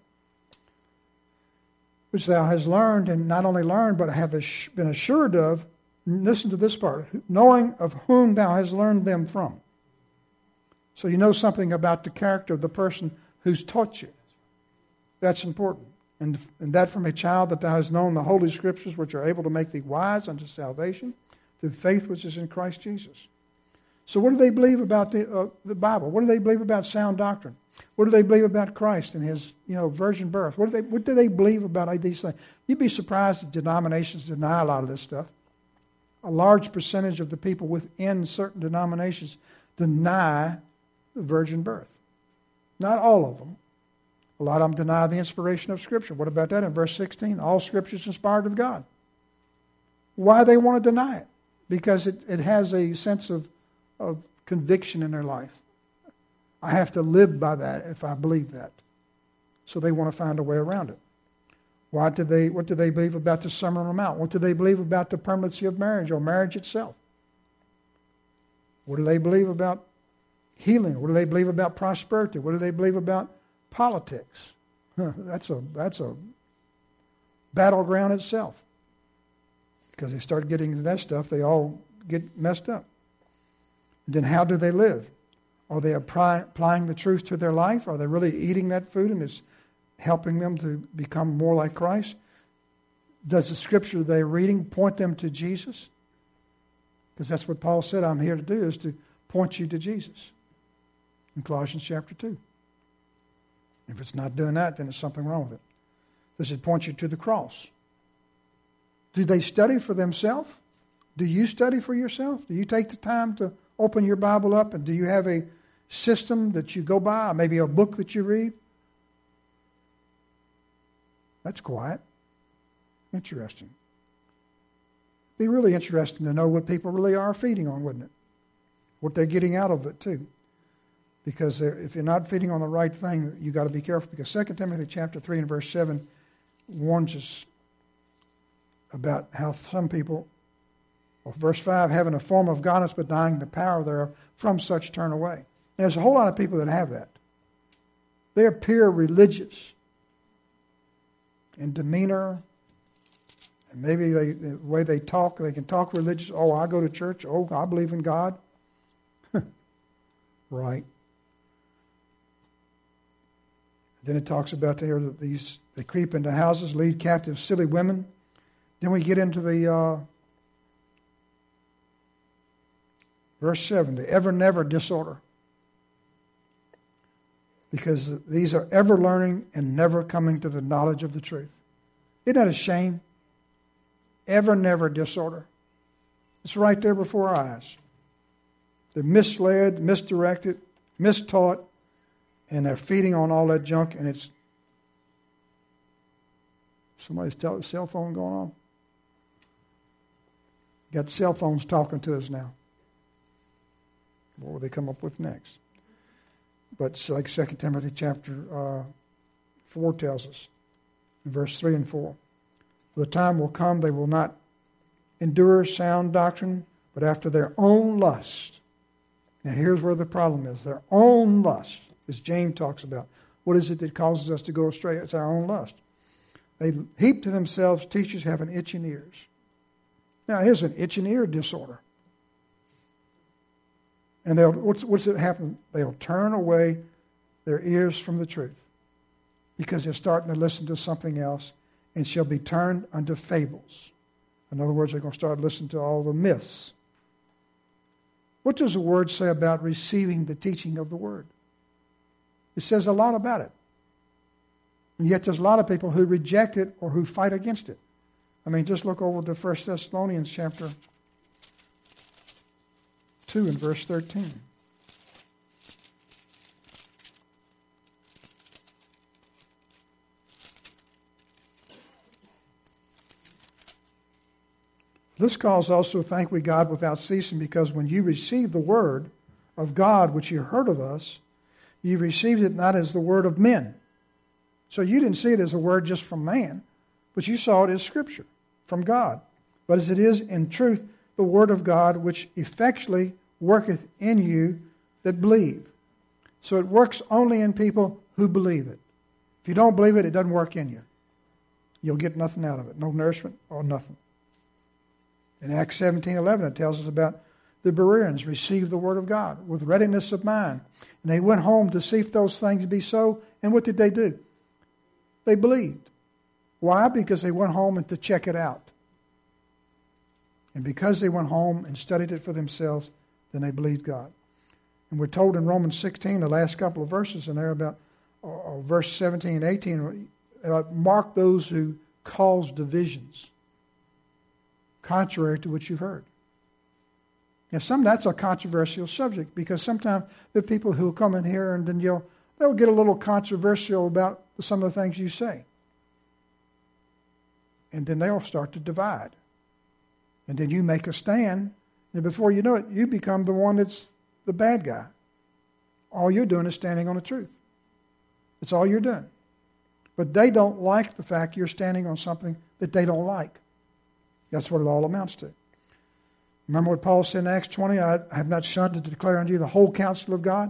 Which thou hast learned, and not only learned, but have been assured of. Listen to this part. Knowing of whom thou hast learned them from. So you know something about the character of the person who's taught you. That's important. And, and that from a child that thou hast known the Holy Scriptures, which are able to make thee wise unto salvation, through faith which is in Christ Jesus. So what do they believe about the, uh, the Bible? What do they believe about sound doctrine? What do they believe about Christ and His, you know, virgin birth? What do they, what do they believe about these things? You'd be surprised that denominations deny a lot of this stuff. A large percentage of the people within certain denominations deny the virgin birth. Not all of them. A lot of them deny the inspiration of Scripture. What about that in verse sixteen? All Scripture is inspired of God. Why they want to deny it? Because it, it has a sense of, of conviction in their life. I have to live by that if I believe that. So they want to find a way around it. Why do they? What do they believe about the Sermon on the Mount? What do they believe about the permanency of marriage or marriage itself? What do they believe about healing? What do they believe about prosperity? What do they believe about politics? Huh, that's a that's a battleground itself. Because they start getting into that stuff, they all get messed up. And then how do they live? Are they apply, applying the truth to their life? Are they really eating that food and it's helping them to become more like Christ? Does the Scripture they're reading point them to Jesus? Because that's what Paul said, I'm here to do, is to point you to Jesus. In Colossians chapter two. If it's not doing that, then there's something wrong with it. Does it point you to the cross? Do they study for themselves? Do you study for yourself? Do you take the time to open your Bible up? And do you have a system that you go by? Maybe a book that you read? That's quiet. Interesting. Be really interesting to know what people really are feeding on, wouldn't it? What they're getting out of it, too. Because if you're not feeding on the right thing, you've got to be careful. Because Second Timothy chapter three and verse seven warns us about how some people, well, verse five, having a form of godliness but denying the power thereof, from such turn away. And there's a whole lot of people that have that. They appear religious in demeanor, and maybe they, the way they talk, they can talk religious. Oh, I go to church. Oh, I believe in God. Right. Then it talks about there that these they creep into houses, lead captive silly women, Then we get into the uh, verse seven, the ever never disorder. Because these are ever learning and never coming to the knowledge of the truth. Isn't that a shame? Ever never disorder. It's right there before our eyes. They're misled, misdirected, mistaught, and they're feeding on all that junk, and it's somebody's tel- cell phone going on. Got cell phones talking to us now. What will they come up with next? But it's like Second Timothy chapter uh, four tells us, in verse three and four. For the time will come they will not endure sound doctrine, but after their own lust. Now here's where the problem is. Their own lust, as James talks about. What is it that causes us to go astray? It's our own lust. They heap to themselves teachers having itching ears. Now here's an itching ear disorder. And they'll, what's, what's it happen? They'll turn away their ears from the truth because they're starting to listen to something else, and shall be turned unto fables. In other words, they're going to start listening to all the myths. What does the Word say about receiving the teaching of the Word? It says a lot about it. And yet there's a lot of people who reject it or who fight against it. I mean, just look over to First Thessalonians chapter two and verse thirteen. This cause also thank we God without ceasing, because when you received the word of God which you heard of us, you received it not as the word of men. So you didn't see it as a word just from man, but you saw it as Scripture from God. But as it is in truth the word of God, which effectually worketh in you that believe. So it works only in people who believe it. If you don't believe it, it doesn't work in you. You'll get nothing out of it, no nourishment or nothing. In Acts seventeen eleven, it tells us about the Bereans received the word of God with readiness of mind. And they went home to see if those things be so. And what did they do? They believed. Why? Because they went home and to check it out. And because they went home and studied it for themselves, then they believed God. And we're told in Romans sixteen, the last couple of verses in there about uh, verse seventeen and eighteen, uh, mark those who cause divisions, contrary to what you've heard. Now, some that's a controversial subject, because sometimes the people who come in here and then you'll they'll get a little controversial about some of the things you say. And then they'll start to divide. And then you make a stand, and before you know it, you become the one that's the bad guy. All you're doing is standing on the truth. That's all you're doing. But they don't like the fact you're standing on something that they don't like. That's what it all amounts to. Remember what Paul said in Acts twenty, I have not shunned to declare unto you the whole counsel of God?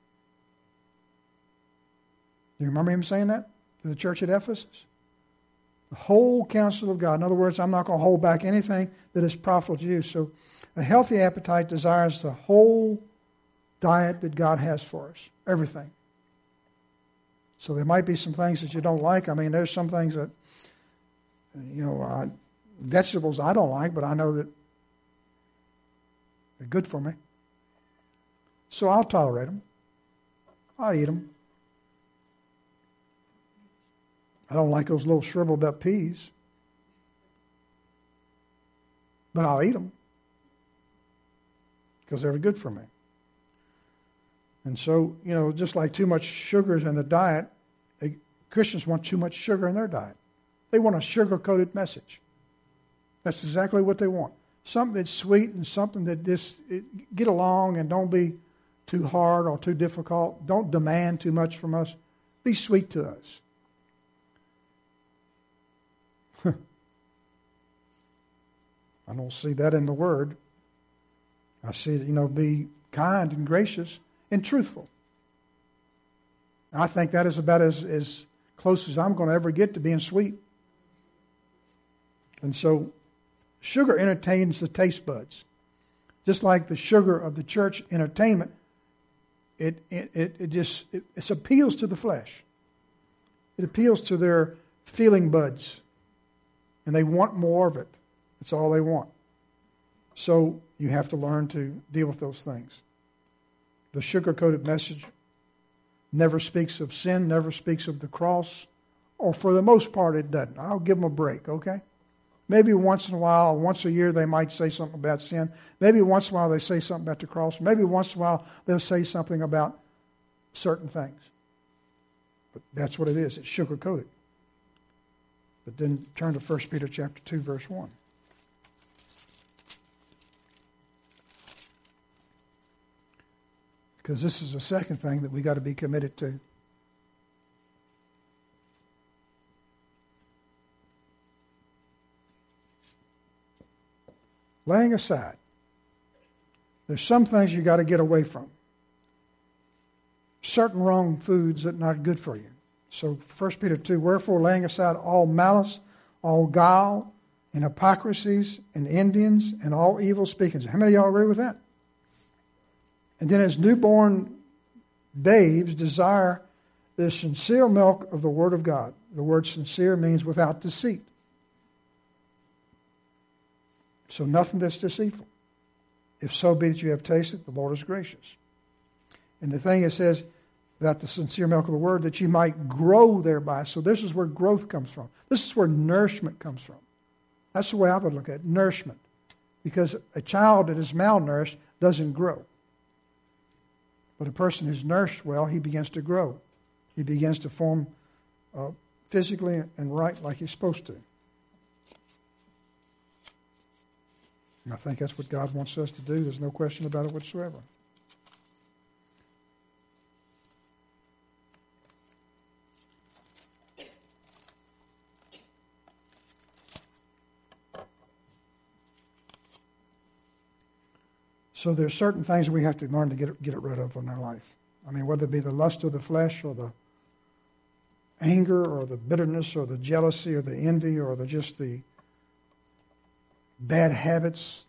Do you remember him saying that to the church at Ephesus? The whole counsel of God. In other words, I'm not going to hold back anything that is profitable to you. So a healthy appetite desires the whole diet that God has for us. Everything. So there might be some things that you don't like. I mean, there's some things that, you know, uh, vegetables I don't like, but I know that they're good for me. So I'll tolerate them. I'll eat them. I don't like those little shriveled up peas, but I'll eat them because they're good for me. And so, you know, just like too much sugar is in the diet, they, Christians want too much sugar in their diet. They want a sugar-coated message. That's exactly what they want. Something that's sweet and something that just it, get along and don't be too hard or too difficult. Don't demand too much from us. Be sweet to us. I don't see that in the Word. I see, you know, be kind and gracious and truthful. I think that is about as, as close as I'm going to ever get to being sweet. And so, sugar entertains the taste buds. Just like the sugar of the church entertainment, it it, it, it just it, it appeals to the flesh. It appeals to their feeling buds. And they want more of it. It's all they want. So you have to learn to deal with those things. The sugar-coated message never speaks of sin, never speaks of the cross, or for the most part it doesn't. I'll give them a break, okay? Maybe once in a while, once a year, they might say something about sin. Maybe once in a while they say something about the cross. Maybe once in a while they'll say something about certain things. But that's what it is. It's sugar-coated. But then turn to First Peter chapter two, verse one. Because this is the second thing that we got to be committed to. Laying aside. There's some things you got to get away from. Certain wrong foods that are not good for you. So First Peter two, wherefore laying aside all malice, all guile, and hypocrisies, and envyings, and all evil speakings. How many of y'all agree with that? And then as newborn babes desire the sincere milk of the Word of God. The word sincere means without deceit. So nothing that's deceitful. If so be that you have tasted, the Lord is gracious. And the thing it says about the sincere milk of the Word, that you might grow thereby. So this is where growth comes from. This is where nourishment comes from. That's the way I would look at it, nourishment. Because a child that is malnourished doesn't grow. But a person who's nourished well, he begins to grow. He begins to form uh, physically and right like he's supposed to. And I think that's what God wants us to do. There's no question about it whatsoever. So there's certain things we have to learn to get it, get it rid of in our life. I mean, whether it be the lust of the flesh or the anger or the bitterness or the jealousy or the envy or the just the bad habits,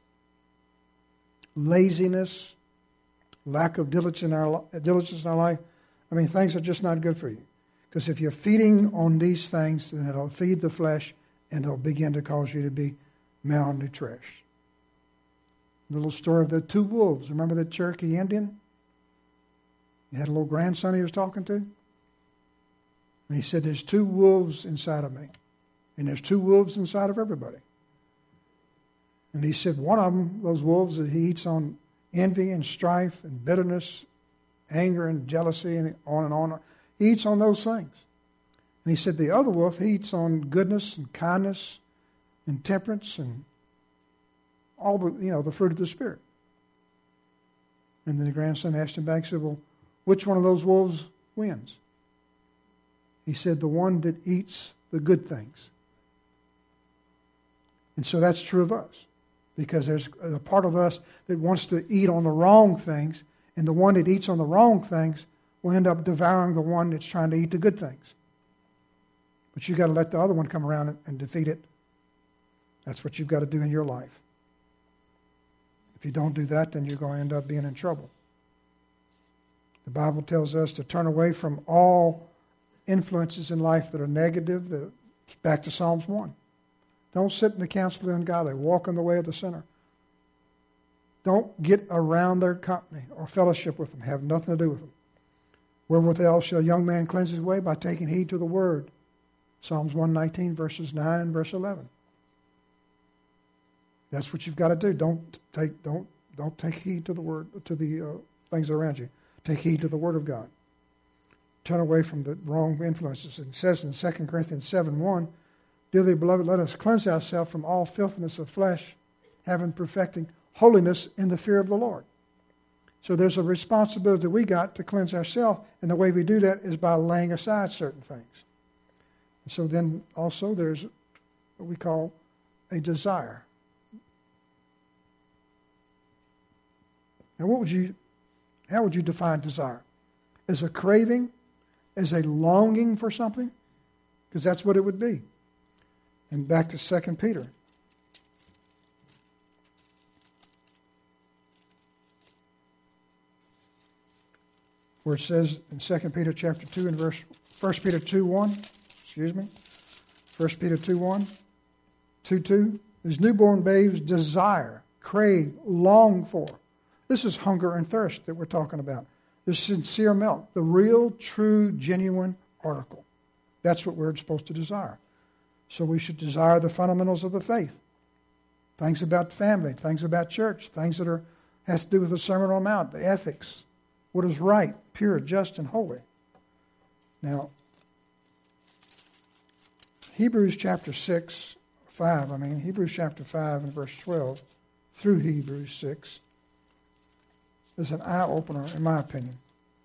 laziness, lack of diligence in our, diligence in our life. I mean, things are just not good for you. Because if you're feeding on these things, then it'll feed the flesh and it'll begin to cause you to be malnourished. The little story of the two wolves. Remember that Cherokee Indian? He had a little grandson he was talking to. And he said, there's two wolves inside of me. And there's two wolves inside of everybody. And he said one of them, those wolves, that he eats on envy and strife and bitterness, anger and jealousy and on and on. He eats on those things. And he said the other wolf, he eats on goodness and kindness and temperance and all the, you know, the fruit of the Spirit. And then the grandson asked him back, said, well, which one of those wolves wins? He said, the one that eats the good things. And so that's true of us. Because there's a part of us that wants to eat on the wrong things, and the one that eats on the wrong things will end up devouring the one that's trying to eat the good things. But you've got to let the other one come around and, and defeat it. That's what you've got to do in your life. If you don't do that, then you're going to end up being in trouble. The Bible tells us to turn away from all influences in life that are negative. That, back to Psalms one. Don't sit in the counsel of the ungodly. Walk in the way of the sinner. Don't get around their company or fellowship with them. Have nothing to do with them. Wherewithal shall a young man cleanse his way? By taking heed to the word. Psalms one nineteen, verses nine and verse eleven. That's what you've got to do. Don't take don't don't take heed to the word to the uh, things around you. Take heed to the word of God. Turn away from the wrong influences. It says in Second Corinthians seven one, dearly beloved, let us cleanse ourselves from all filthiness of flesh, having perfecting holiness in the fear of the Lord. So there's a responsibility we got to cleanse ourselves, and the way we do that is by laying aside certain things. And so then also there's what we call a desire. Now, what would you, how would you define desire? As a craving? As a longing for something? Because that's what it would be. And back to Second Peter. Where it says in Second Peter chapter two and verse First Peter two one, excuse me. First Peter two one. two two, as newborn babes desire, crave, long for. This is hunger and thirst that we're talking about. The sincere milk, the real, true, genuine article. That's what we're supposed to desire. So we should desire the fundamentals of the faith. Things about family, things about church, things that are has to do with the Sermon on the Mount, the ethics, what is right, pure, just, and holy. Now, Hebrews chapter six, five, I mean, Hebrews chapter five and verse twelve through Hebrews six is an eye-opener, in my opinion.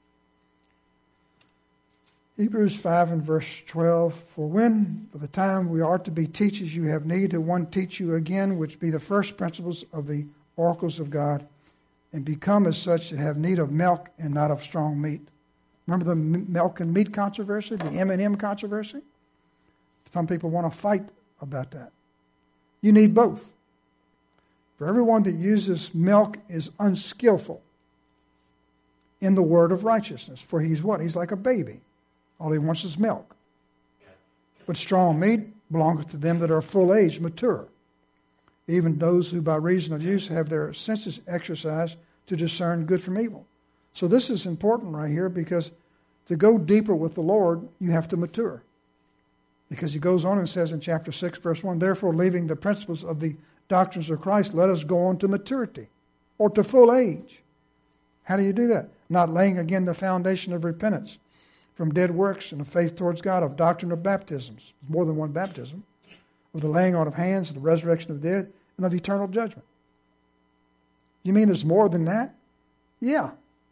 Hebrews five and verse twelve, for when, for the time we are to be teachers, you have need that one teach you again, which be the first principles of the oracles of God, and become as such that have need of milk and not of strong meat. Remember the milk and meat controversy, the M and M controversy? Some people want to fight about that. You need both. For everyone that uses milk is unskillful in the word of righteousness. For he's what? He's like a baby. All he wants is milk. But strong meat belongeth to them that are full age, mature, even those who by reason of use have their senses exercised to discern good from evil. So this is important right here, because to go deeper with the Lord, you have to mature. Because he goes on and says in chapter six, verse one, therefore, leaving the principles of the doctrines of Christ, let us go on to maturity, or to full age. How do you do that? Not laying again the foundation of repentance from dead works and of faith towards God, of doctrine of baptisms, more than one baptism, of the laying on of hands, and the resurrection of the dead, and of eternal judgment. You mean there's more than that? Yeah.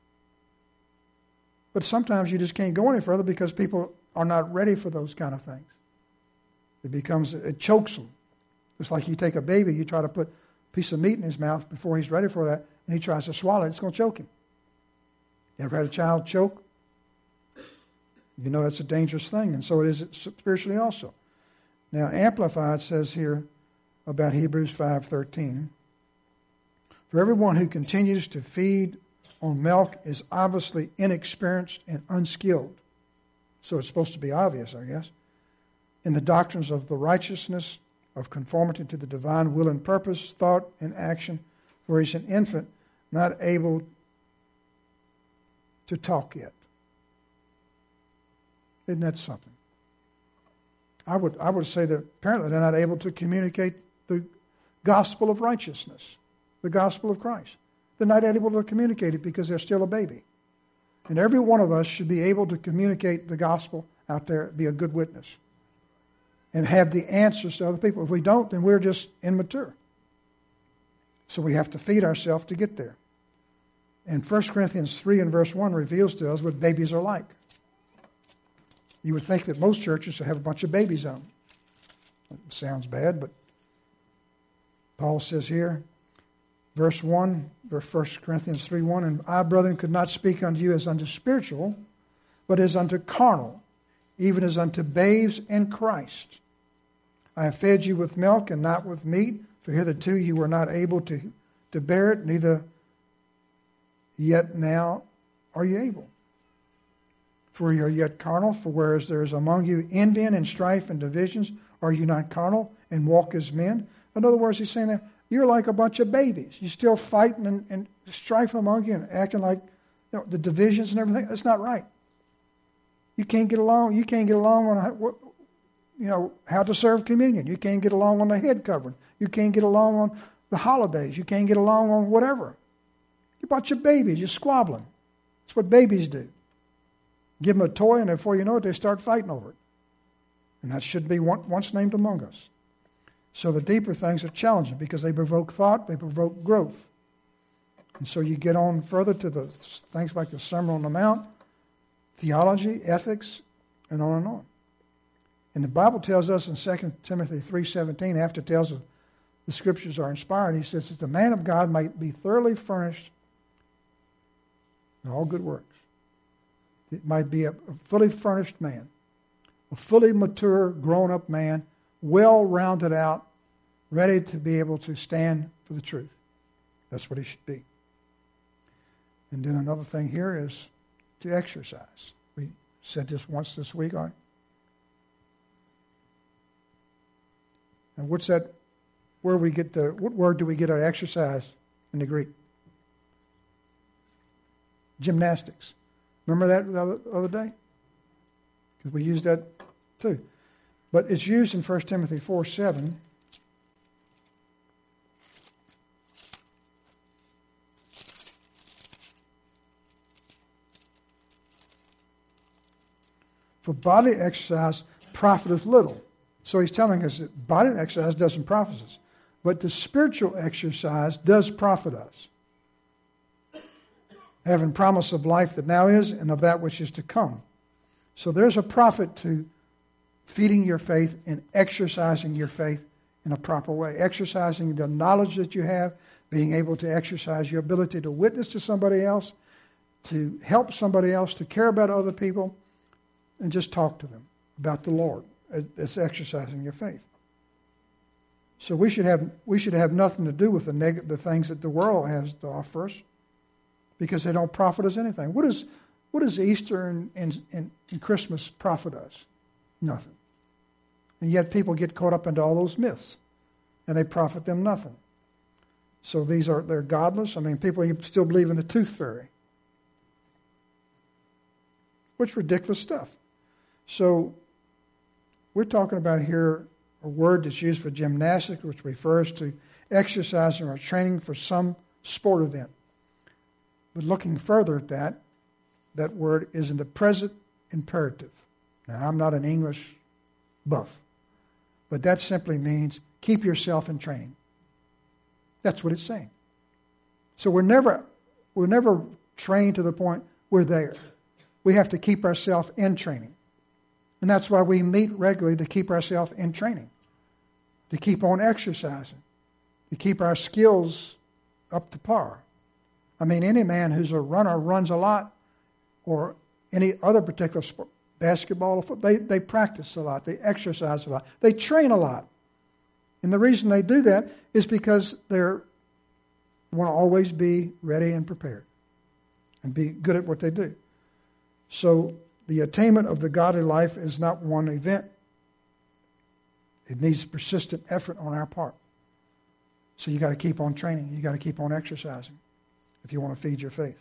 But sometimes you just can't go any further because people are not ready for those kind of things. It becomes, it chokes them. It's like you take a baby, you try to put a piece of meat in his mouth before he's ready for that, and he tries to swallow it, it's going to choke him. You ever had a child choke? You know that's a dangerous thing, and so it is spiritually also. Now, Amplified says here about Hebrews five thirteen, for everyone who continues to feed on milk is obviously inexperienced and unskilled. So it's supposed to be obvious, I guess, in the doctrines of the righteousness of conformity to the divine will and purpose, thought and action, for he's an infant, not able to talk yet. Isn't that something? I would I would say that apparently they're not able to communicate the gospel of righteousness, the gospel of Christ. They're not able to communicate it because they're still a baby. And every one of us should be able to communicate the gospel out there, be a good witness, and have the answers to other people. If we don't, then we're just immature. So we have to feed ourselves to get there. And First Corinthians three and verse one reveals to us what babies are like. You would think that most churches would have a bunch of babies on them. It sounds bad, but Paul says here, verse one, First Corinthians three one, and I, brethren, could not speak unto you as unto spiritual, but as unto carnal, even as unto babes in Christ. I have fed you with milk and not with meat, for hitherto you were not able to, to bear it, neither yet now are you able. For you are yet carnal, for whereas there is among you envy and strife and divisions, are you not carnal and walk as men? In other words, he's saying that you're like a bunch of babies. You're still fighting and, and strife among you and acting like, you know, the divisions and everything. That's not right. You can't get along. You can't get along on, what, you know, how to serve communion. You can't get along on the head covering. You can't get along on the holidays. You can't get along on whatever. You're a bunch of babies. You're squabbling. That's what babies do. Give them a toy, and before you know it, they start fighting over it. And that should be once named among us. So the deeper things are challenging because they provoke thought, they provoke growth. And so you get on further to the things like the Sermon on the Mount, theology, ethics, and on and on. And the Bible tells us in Second Timothy three seventeen, after it tells us the Scriptures are inspired, he says that the man of God might be thoroughly furnished in all good works. It might be a fully furnished man, a fully mature, grown-up man, well-rounded out, ready to be able to stand for the truth. That's what he should be. And then another thing here is to exercise. We said this once this week. Right? And what's that? Where we get the, what word do we get our exercise in the Greek? Gymnastics. Remember that the other, other day? Because we used that too. But it's used in First Timothy four seven. For bodily exercise profiteth little. So he's telling us that bodily exercise doesn't profit us. But the spiritual exercise does profit us. Having promise of life that now is and of that which is to come. So there's a profit to feeding your faith and exercising your faith in a proper way. Exercising the knowledge that you have, being able to exercise your ability to witness to somebody else, to help somebody else, to care about other people, and just talk to them about the Lord. It's exercising your faith. So we should have we should have nothing to do with the neg- the things that the world has to offer us, because they don't profit us anything. What is what does Easter and, and, and, and Christmas profit us? Nothing. And yet people get caught up into all those myths, and they profit them nothing. So these are they're godless. I mean, people still believe in the tooth fairy, which ridiculous stuff. So we're talking about here a word that's used for gymnastics, which refers to exercising or training for some sport event. But looking further at that, that word is in the present imperative. Now, I'm not an English buff, but that simply means keep yourself in training. That's what it's saying. So we're never, we're never trained to the point we're there. We have to keep ourselves in training. And that's why we meet regularly, to keep ourselves in training, to keep on exercising, to keep our skills up to par. I mean, any man who's a runner runs a lot, or any other particular sport, basketball, or football, they, they practice a lot, they exercise a lot, they train a lot. And the reason they do that is because they want to always be ready and prepared and be good at what they do. So the attainment of the godly life is not one event. It needs persistent effort on our part. So you got to keep on training. You got to keep on exercising if you want to feed your faith.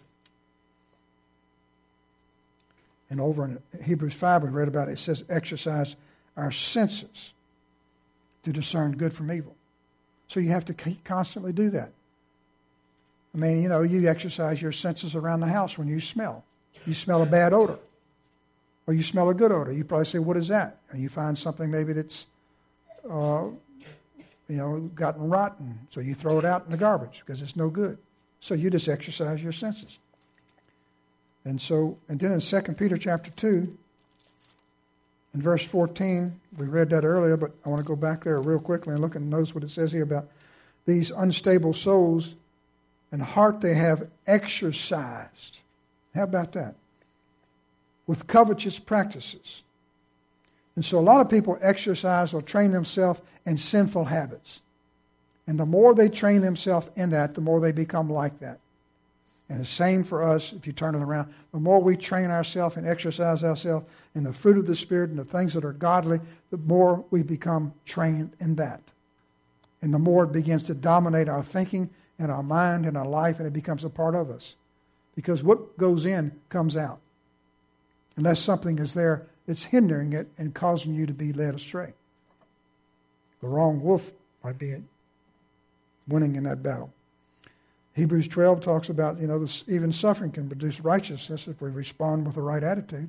And over in Hebrews five, we read about it. It says, exercise our senses to discern good from evil. So you have to constantly do that. I mean, you know, you exercise your senses around the house when you smell. You smell a bad odor, or you smell a good odor. You probably say, what is that? And you find something maybe that's, uh, you know, gotten rotten. So you throw it out in the garbage because it's no good. So you just exercise your senses. And so, and then in Second Peter chapter two, in verse fourteen, we read that earlier, but I want to go back there real quickly and look and notice what it says here about these unstable souls and heart they have exercised. How about that? With covetous practices. And so a lot of people exercise or train themselves in sinful habits. And the more they train themselves in that, the more they become like that. And the same for us, if you turn it around. The more we train ourselves and exercise ourselves in the fruit of the Spirit and the things that are godly, the more we become trained in that. And the more it begins to dominate our thinking and our mind and our life, and it becomes a part of us. Because what goes in comes out. Unless something is there that's hindering it and causing you to be led astray. The wrong wolf might be winning in that battle. Hebrews twelve talks about, you know, this, even suffering can produce righteousness if we respond with the right attitude.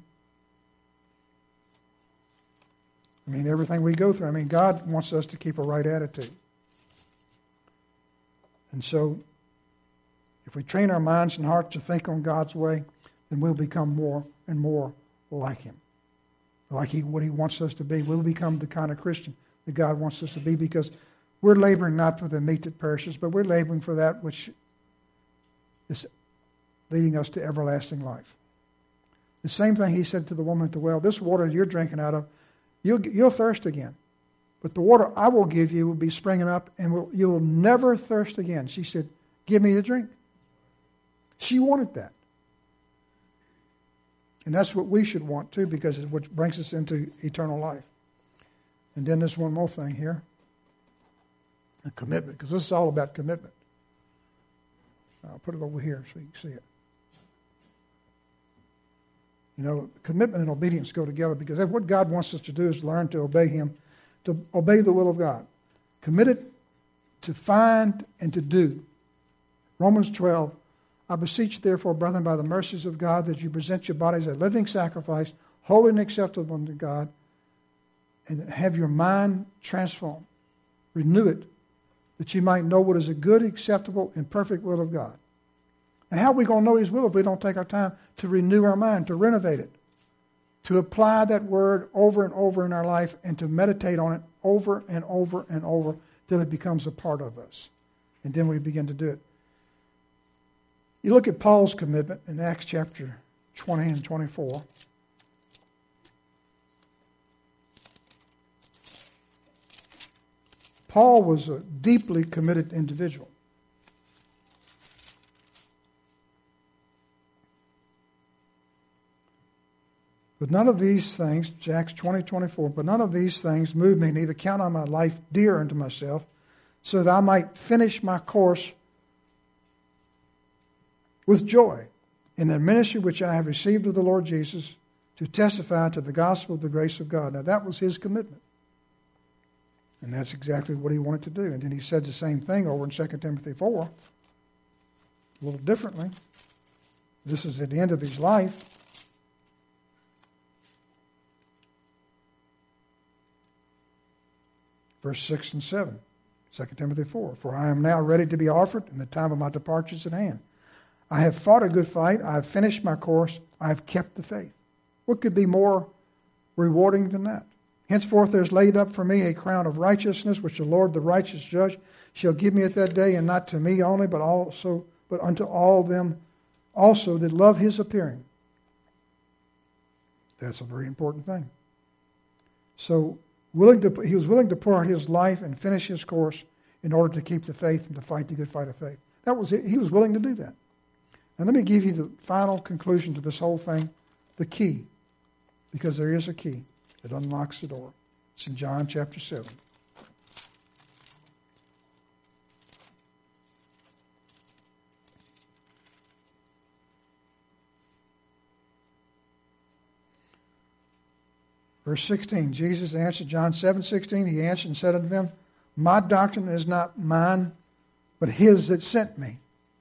I mean, everything we go through, I mean, God wants us to keep a right attitude. And so, if we train our minds and hearts to think on God's way, then we'll become more and more like Him. Like he, what He wants us to be. We'll become the kind of Christian that God wants us to be, because we're laboring not for the meat that perishes, but we're laboring for that which is leading us to everlasting life. The same thing He said to the woman at the well, this water you're drinking out of, you'll, you'll thirst again. But the water I will give you will be springing up, and will, you will never thirst again. She said, give me the drink. She wanted that. And that's what we should want too, because it's what brings us into eternal life. And then there's one more thing here. A commitment, because this is all about commitment. I'll put it over here so you can see it. You know, commitment and obedience go together, because what God wants us to do is learn to obey Him, to obey the will of God. Committed to find and to do. Romans twelve, I beseech therefore, brethren, by the mercies of God, that you present your bodies a living sacrifice, holy and acceptable unto God, and have your mind transformed. Renew it, that you might know what is a good, acceptable, and perfect will of God. And how are we going to know His will if we don't take our time to renew our mind, to renovate it, to apply that word over and over in our life, and to meditate on it over and over and over till it becomes a part of us. And then we begin to do it. You look at Paul's commitment in Acts chapter twenty and twenty-four. Paul was a deeply committed individual. But none of these things, Acts twenty, twenty-four, but none of these things move me, neither count I my life dear unto myself, so that I might finish my course with joy in the ministry which I have received of the Lord Jesus, to testify to the gospel of the grace of God. Now that was his commitment. And that's exactly what he wanted to do. And then he said the same thing over in Second Timothy four, a little differently. This is at the end of his life. Verse six and seven, Second Timothy four. For I am now ready to be offered, and the time of my departure is at hand. I have fought a good fight. I have finished my course. I have kept the faith. What could be more rewarding than that? Henceforth there is laid up for me a crown of righteousness, which the Lord, the righteous judge, shall give me at that day, and not to me only, but also, but unto all them also that love his appearing. That's a very important thing. So willing to, he was willing to pour out his life and finish his course in order to keep the faith and to fight the good fight of faith. That was it. He was willing to do that. And let me give you the final conclusion to this whole thing, the key, because there is a key that unlocks the door. It's in John chapter seven. Verse sixteen, Jesus answered, John seven sixteen, he answered and said unto them, my doctrine is not mine, but his that sent me.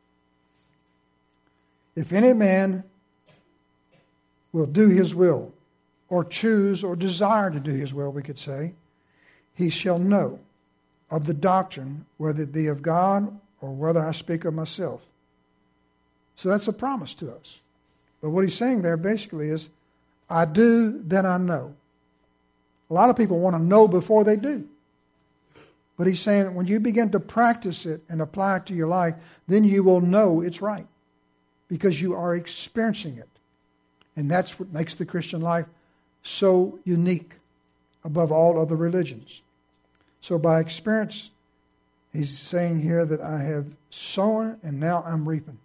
If any man will do his will, or choose or desire to do his will, we could say, he shall know of the doctrine, whether it be of God or whether I speak of myself. So that's a promise to us. But what he's saying there basically is, I do, then I know. A lot of people want to know before they do. But he's saying when you begin to practice it and apply it to your life, then you will know it's right, because you are experiencing it. And that's what makes the Christian life so unique above all other religions. So by experience, he's saying here that I have sown and now I'm reaping.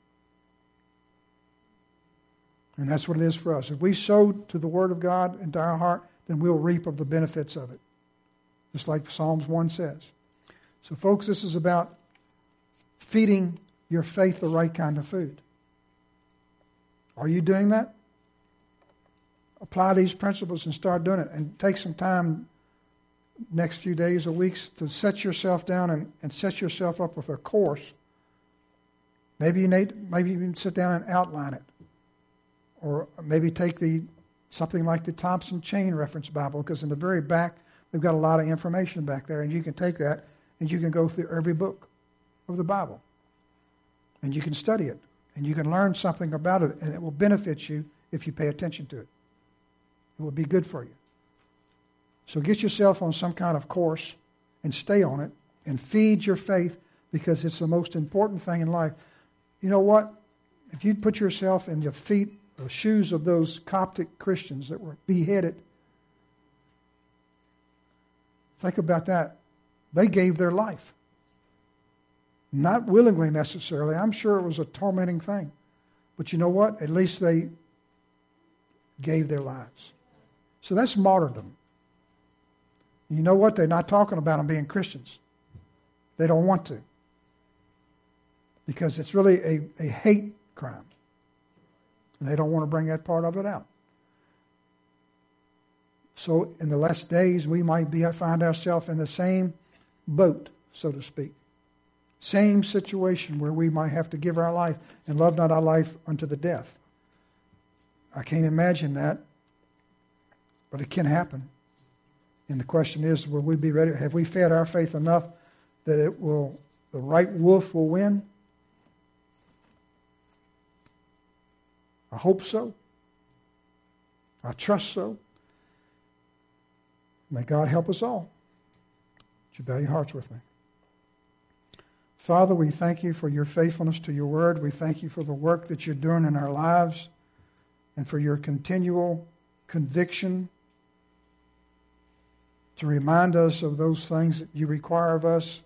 And that's what it is for us. If we sow to the Word of God into our heart, then we'll reap of the benefits of it. Just like Psalms one says. So folks, this is about feeding your faith the right kind of food. Are you doing that? Apply these principles and start doing it. And take some time next few days or weeks to set yourself down and, and set yourself up with a course. Maybe you need, maybe you can sit down and outline it. Or maybe take the something like the Thompson Chain Reference Bible, because in the very back, they've got a lot of information back there, and you can take that and you can go through every book of the Bible. And you can study it. And you can learn something about it, and it will benefit you if you pay attention to it. It will be good for you. So get yourself on some kind of course and stay on it and feed your faith, because it's the most important thing in life. You know what? If you put yourself in the feet, the shoes of those Coptic Christians that were beheaded, think about that. They gave their life. Not willingly necessarily. I'm sure it was a tormenting thing. But you know what? At least they gave their lives. So that's martyrdom. You know what? They're not talking about them being Christians. They don't want to. Because it's really a, a hate crime. And they don't want to bring that part of it out. So in the last days, we might be find ourselves in the same boat, so to speak. Same situation where we might have to give our life and love not our life unto the death. I can't imagine that, but it can happen. And the question is, will we be ready? Have we fed our faith enough that it will, the right wolf will win? I hope so. I trust so. May God help us all. Would you bow your hearts with me? Father, we thank you for your faithfulness to your word. We thank you for the work that you're doing in our lives and for your continual conviction to remind us of those things that you require of us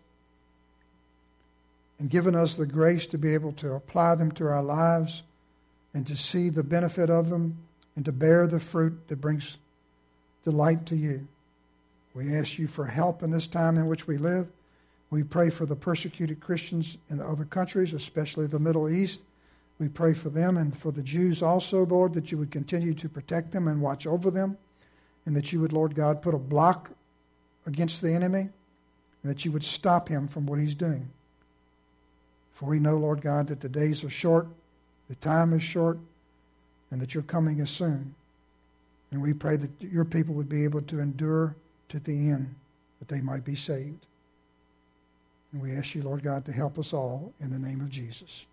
and giving us the grace to be able to apply them to our lives and to see the benefit of them and to bear the fruit that brings delight to you. We ask you for help in this time in which we live. We pray for the persecuted Christians in the other countries, especially the Middle East. We pray for them and for the Jews also, Lord, that you would continue to protect them and watch over them, and that you would, Lord God, put a block against the enemy, and that you would stop him from what he's doing. For we know, Lord God, that the days are short, the time is short, and that your coming is soon. And we pray that your people would be able to endure to the end, that they might be saved. And we ask you, Lord God, to help us all in the name of Jesus.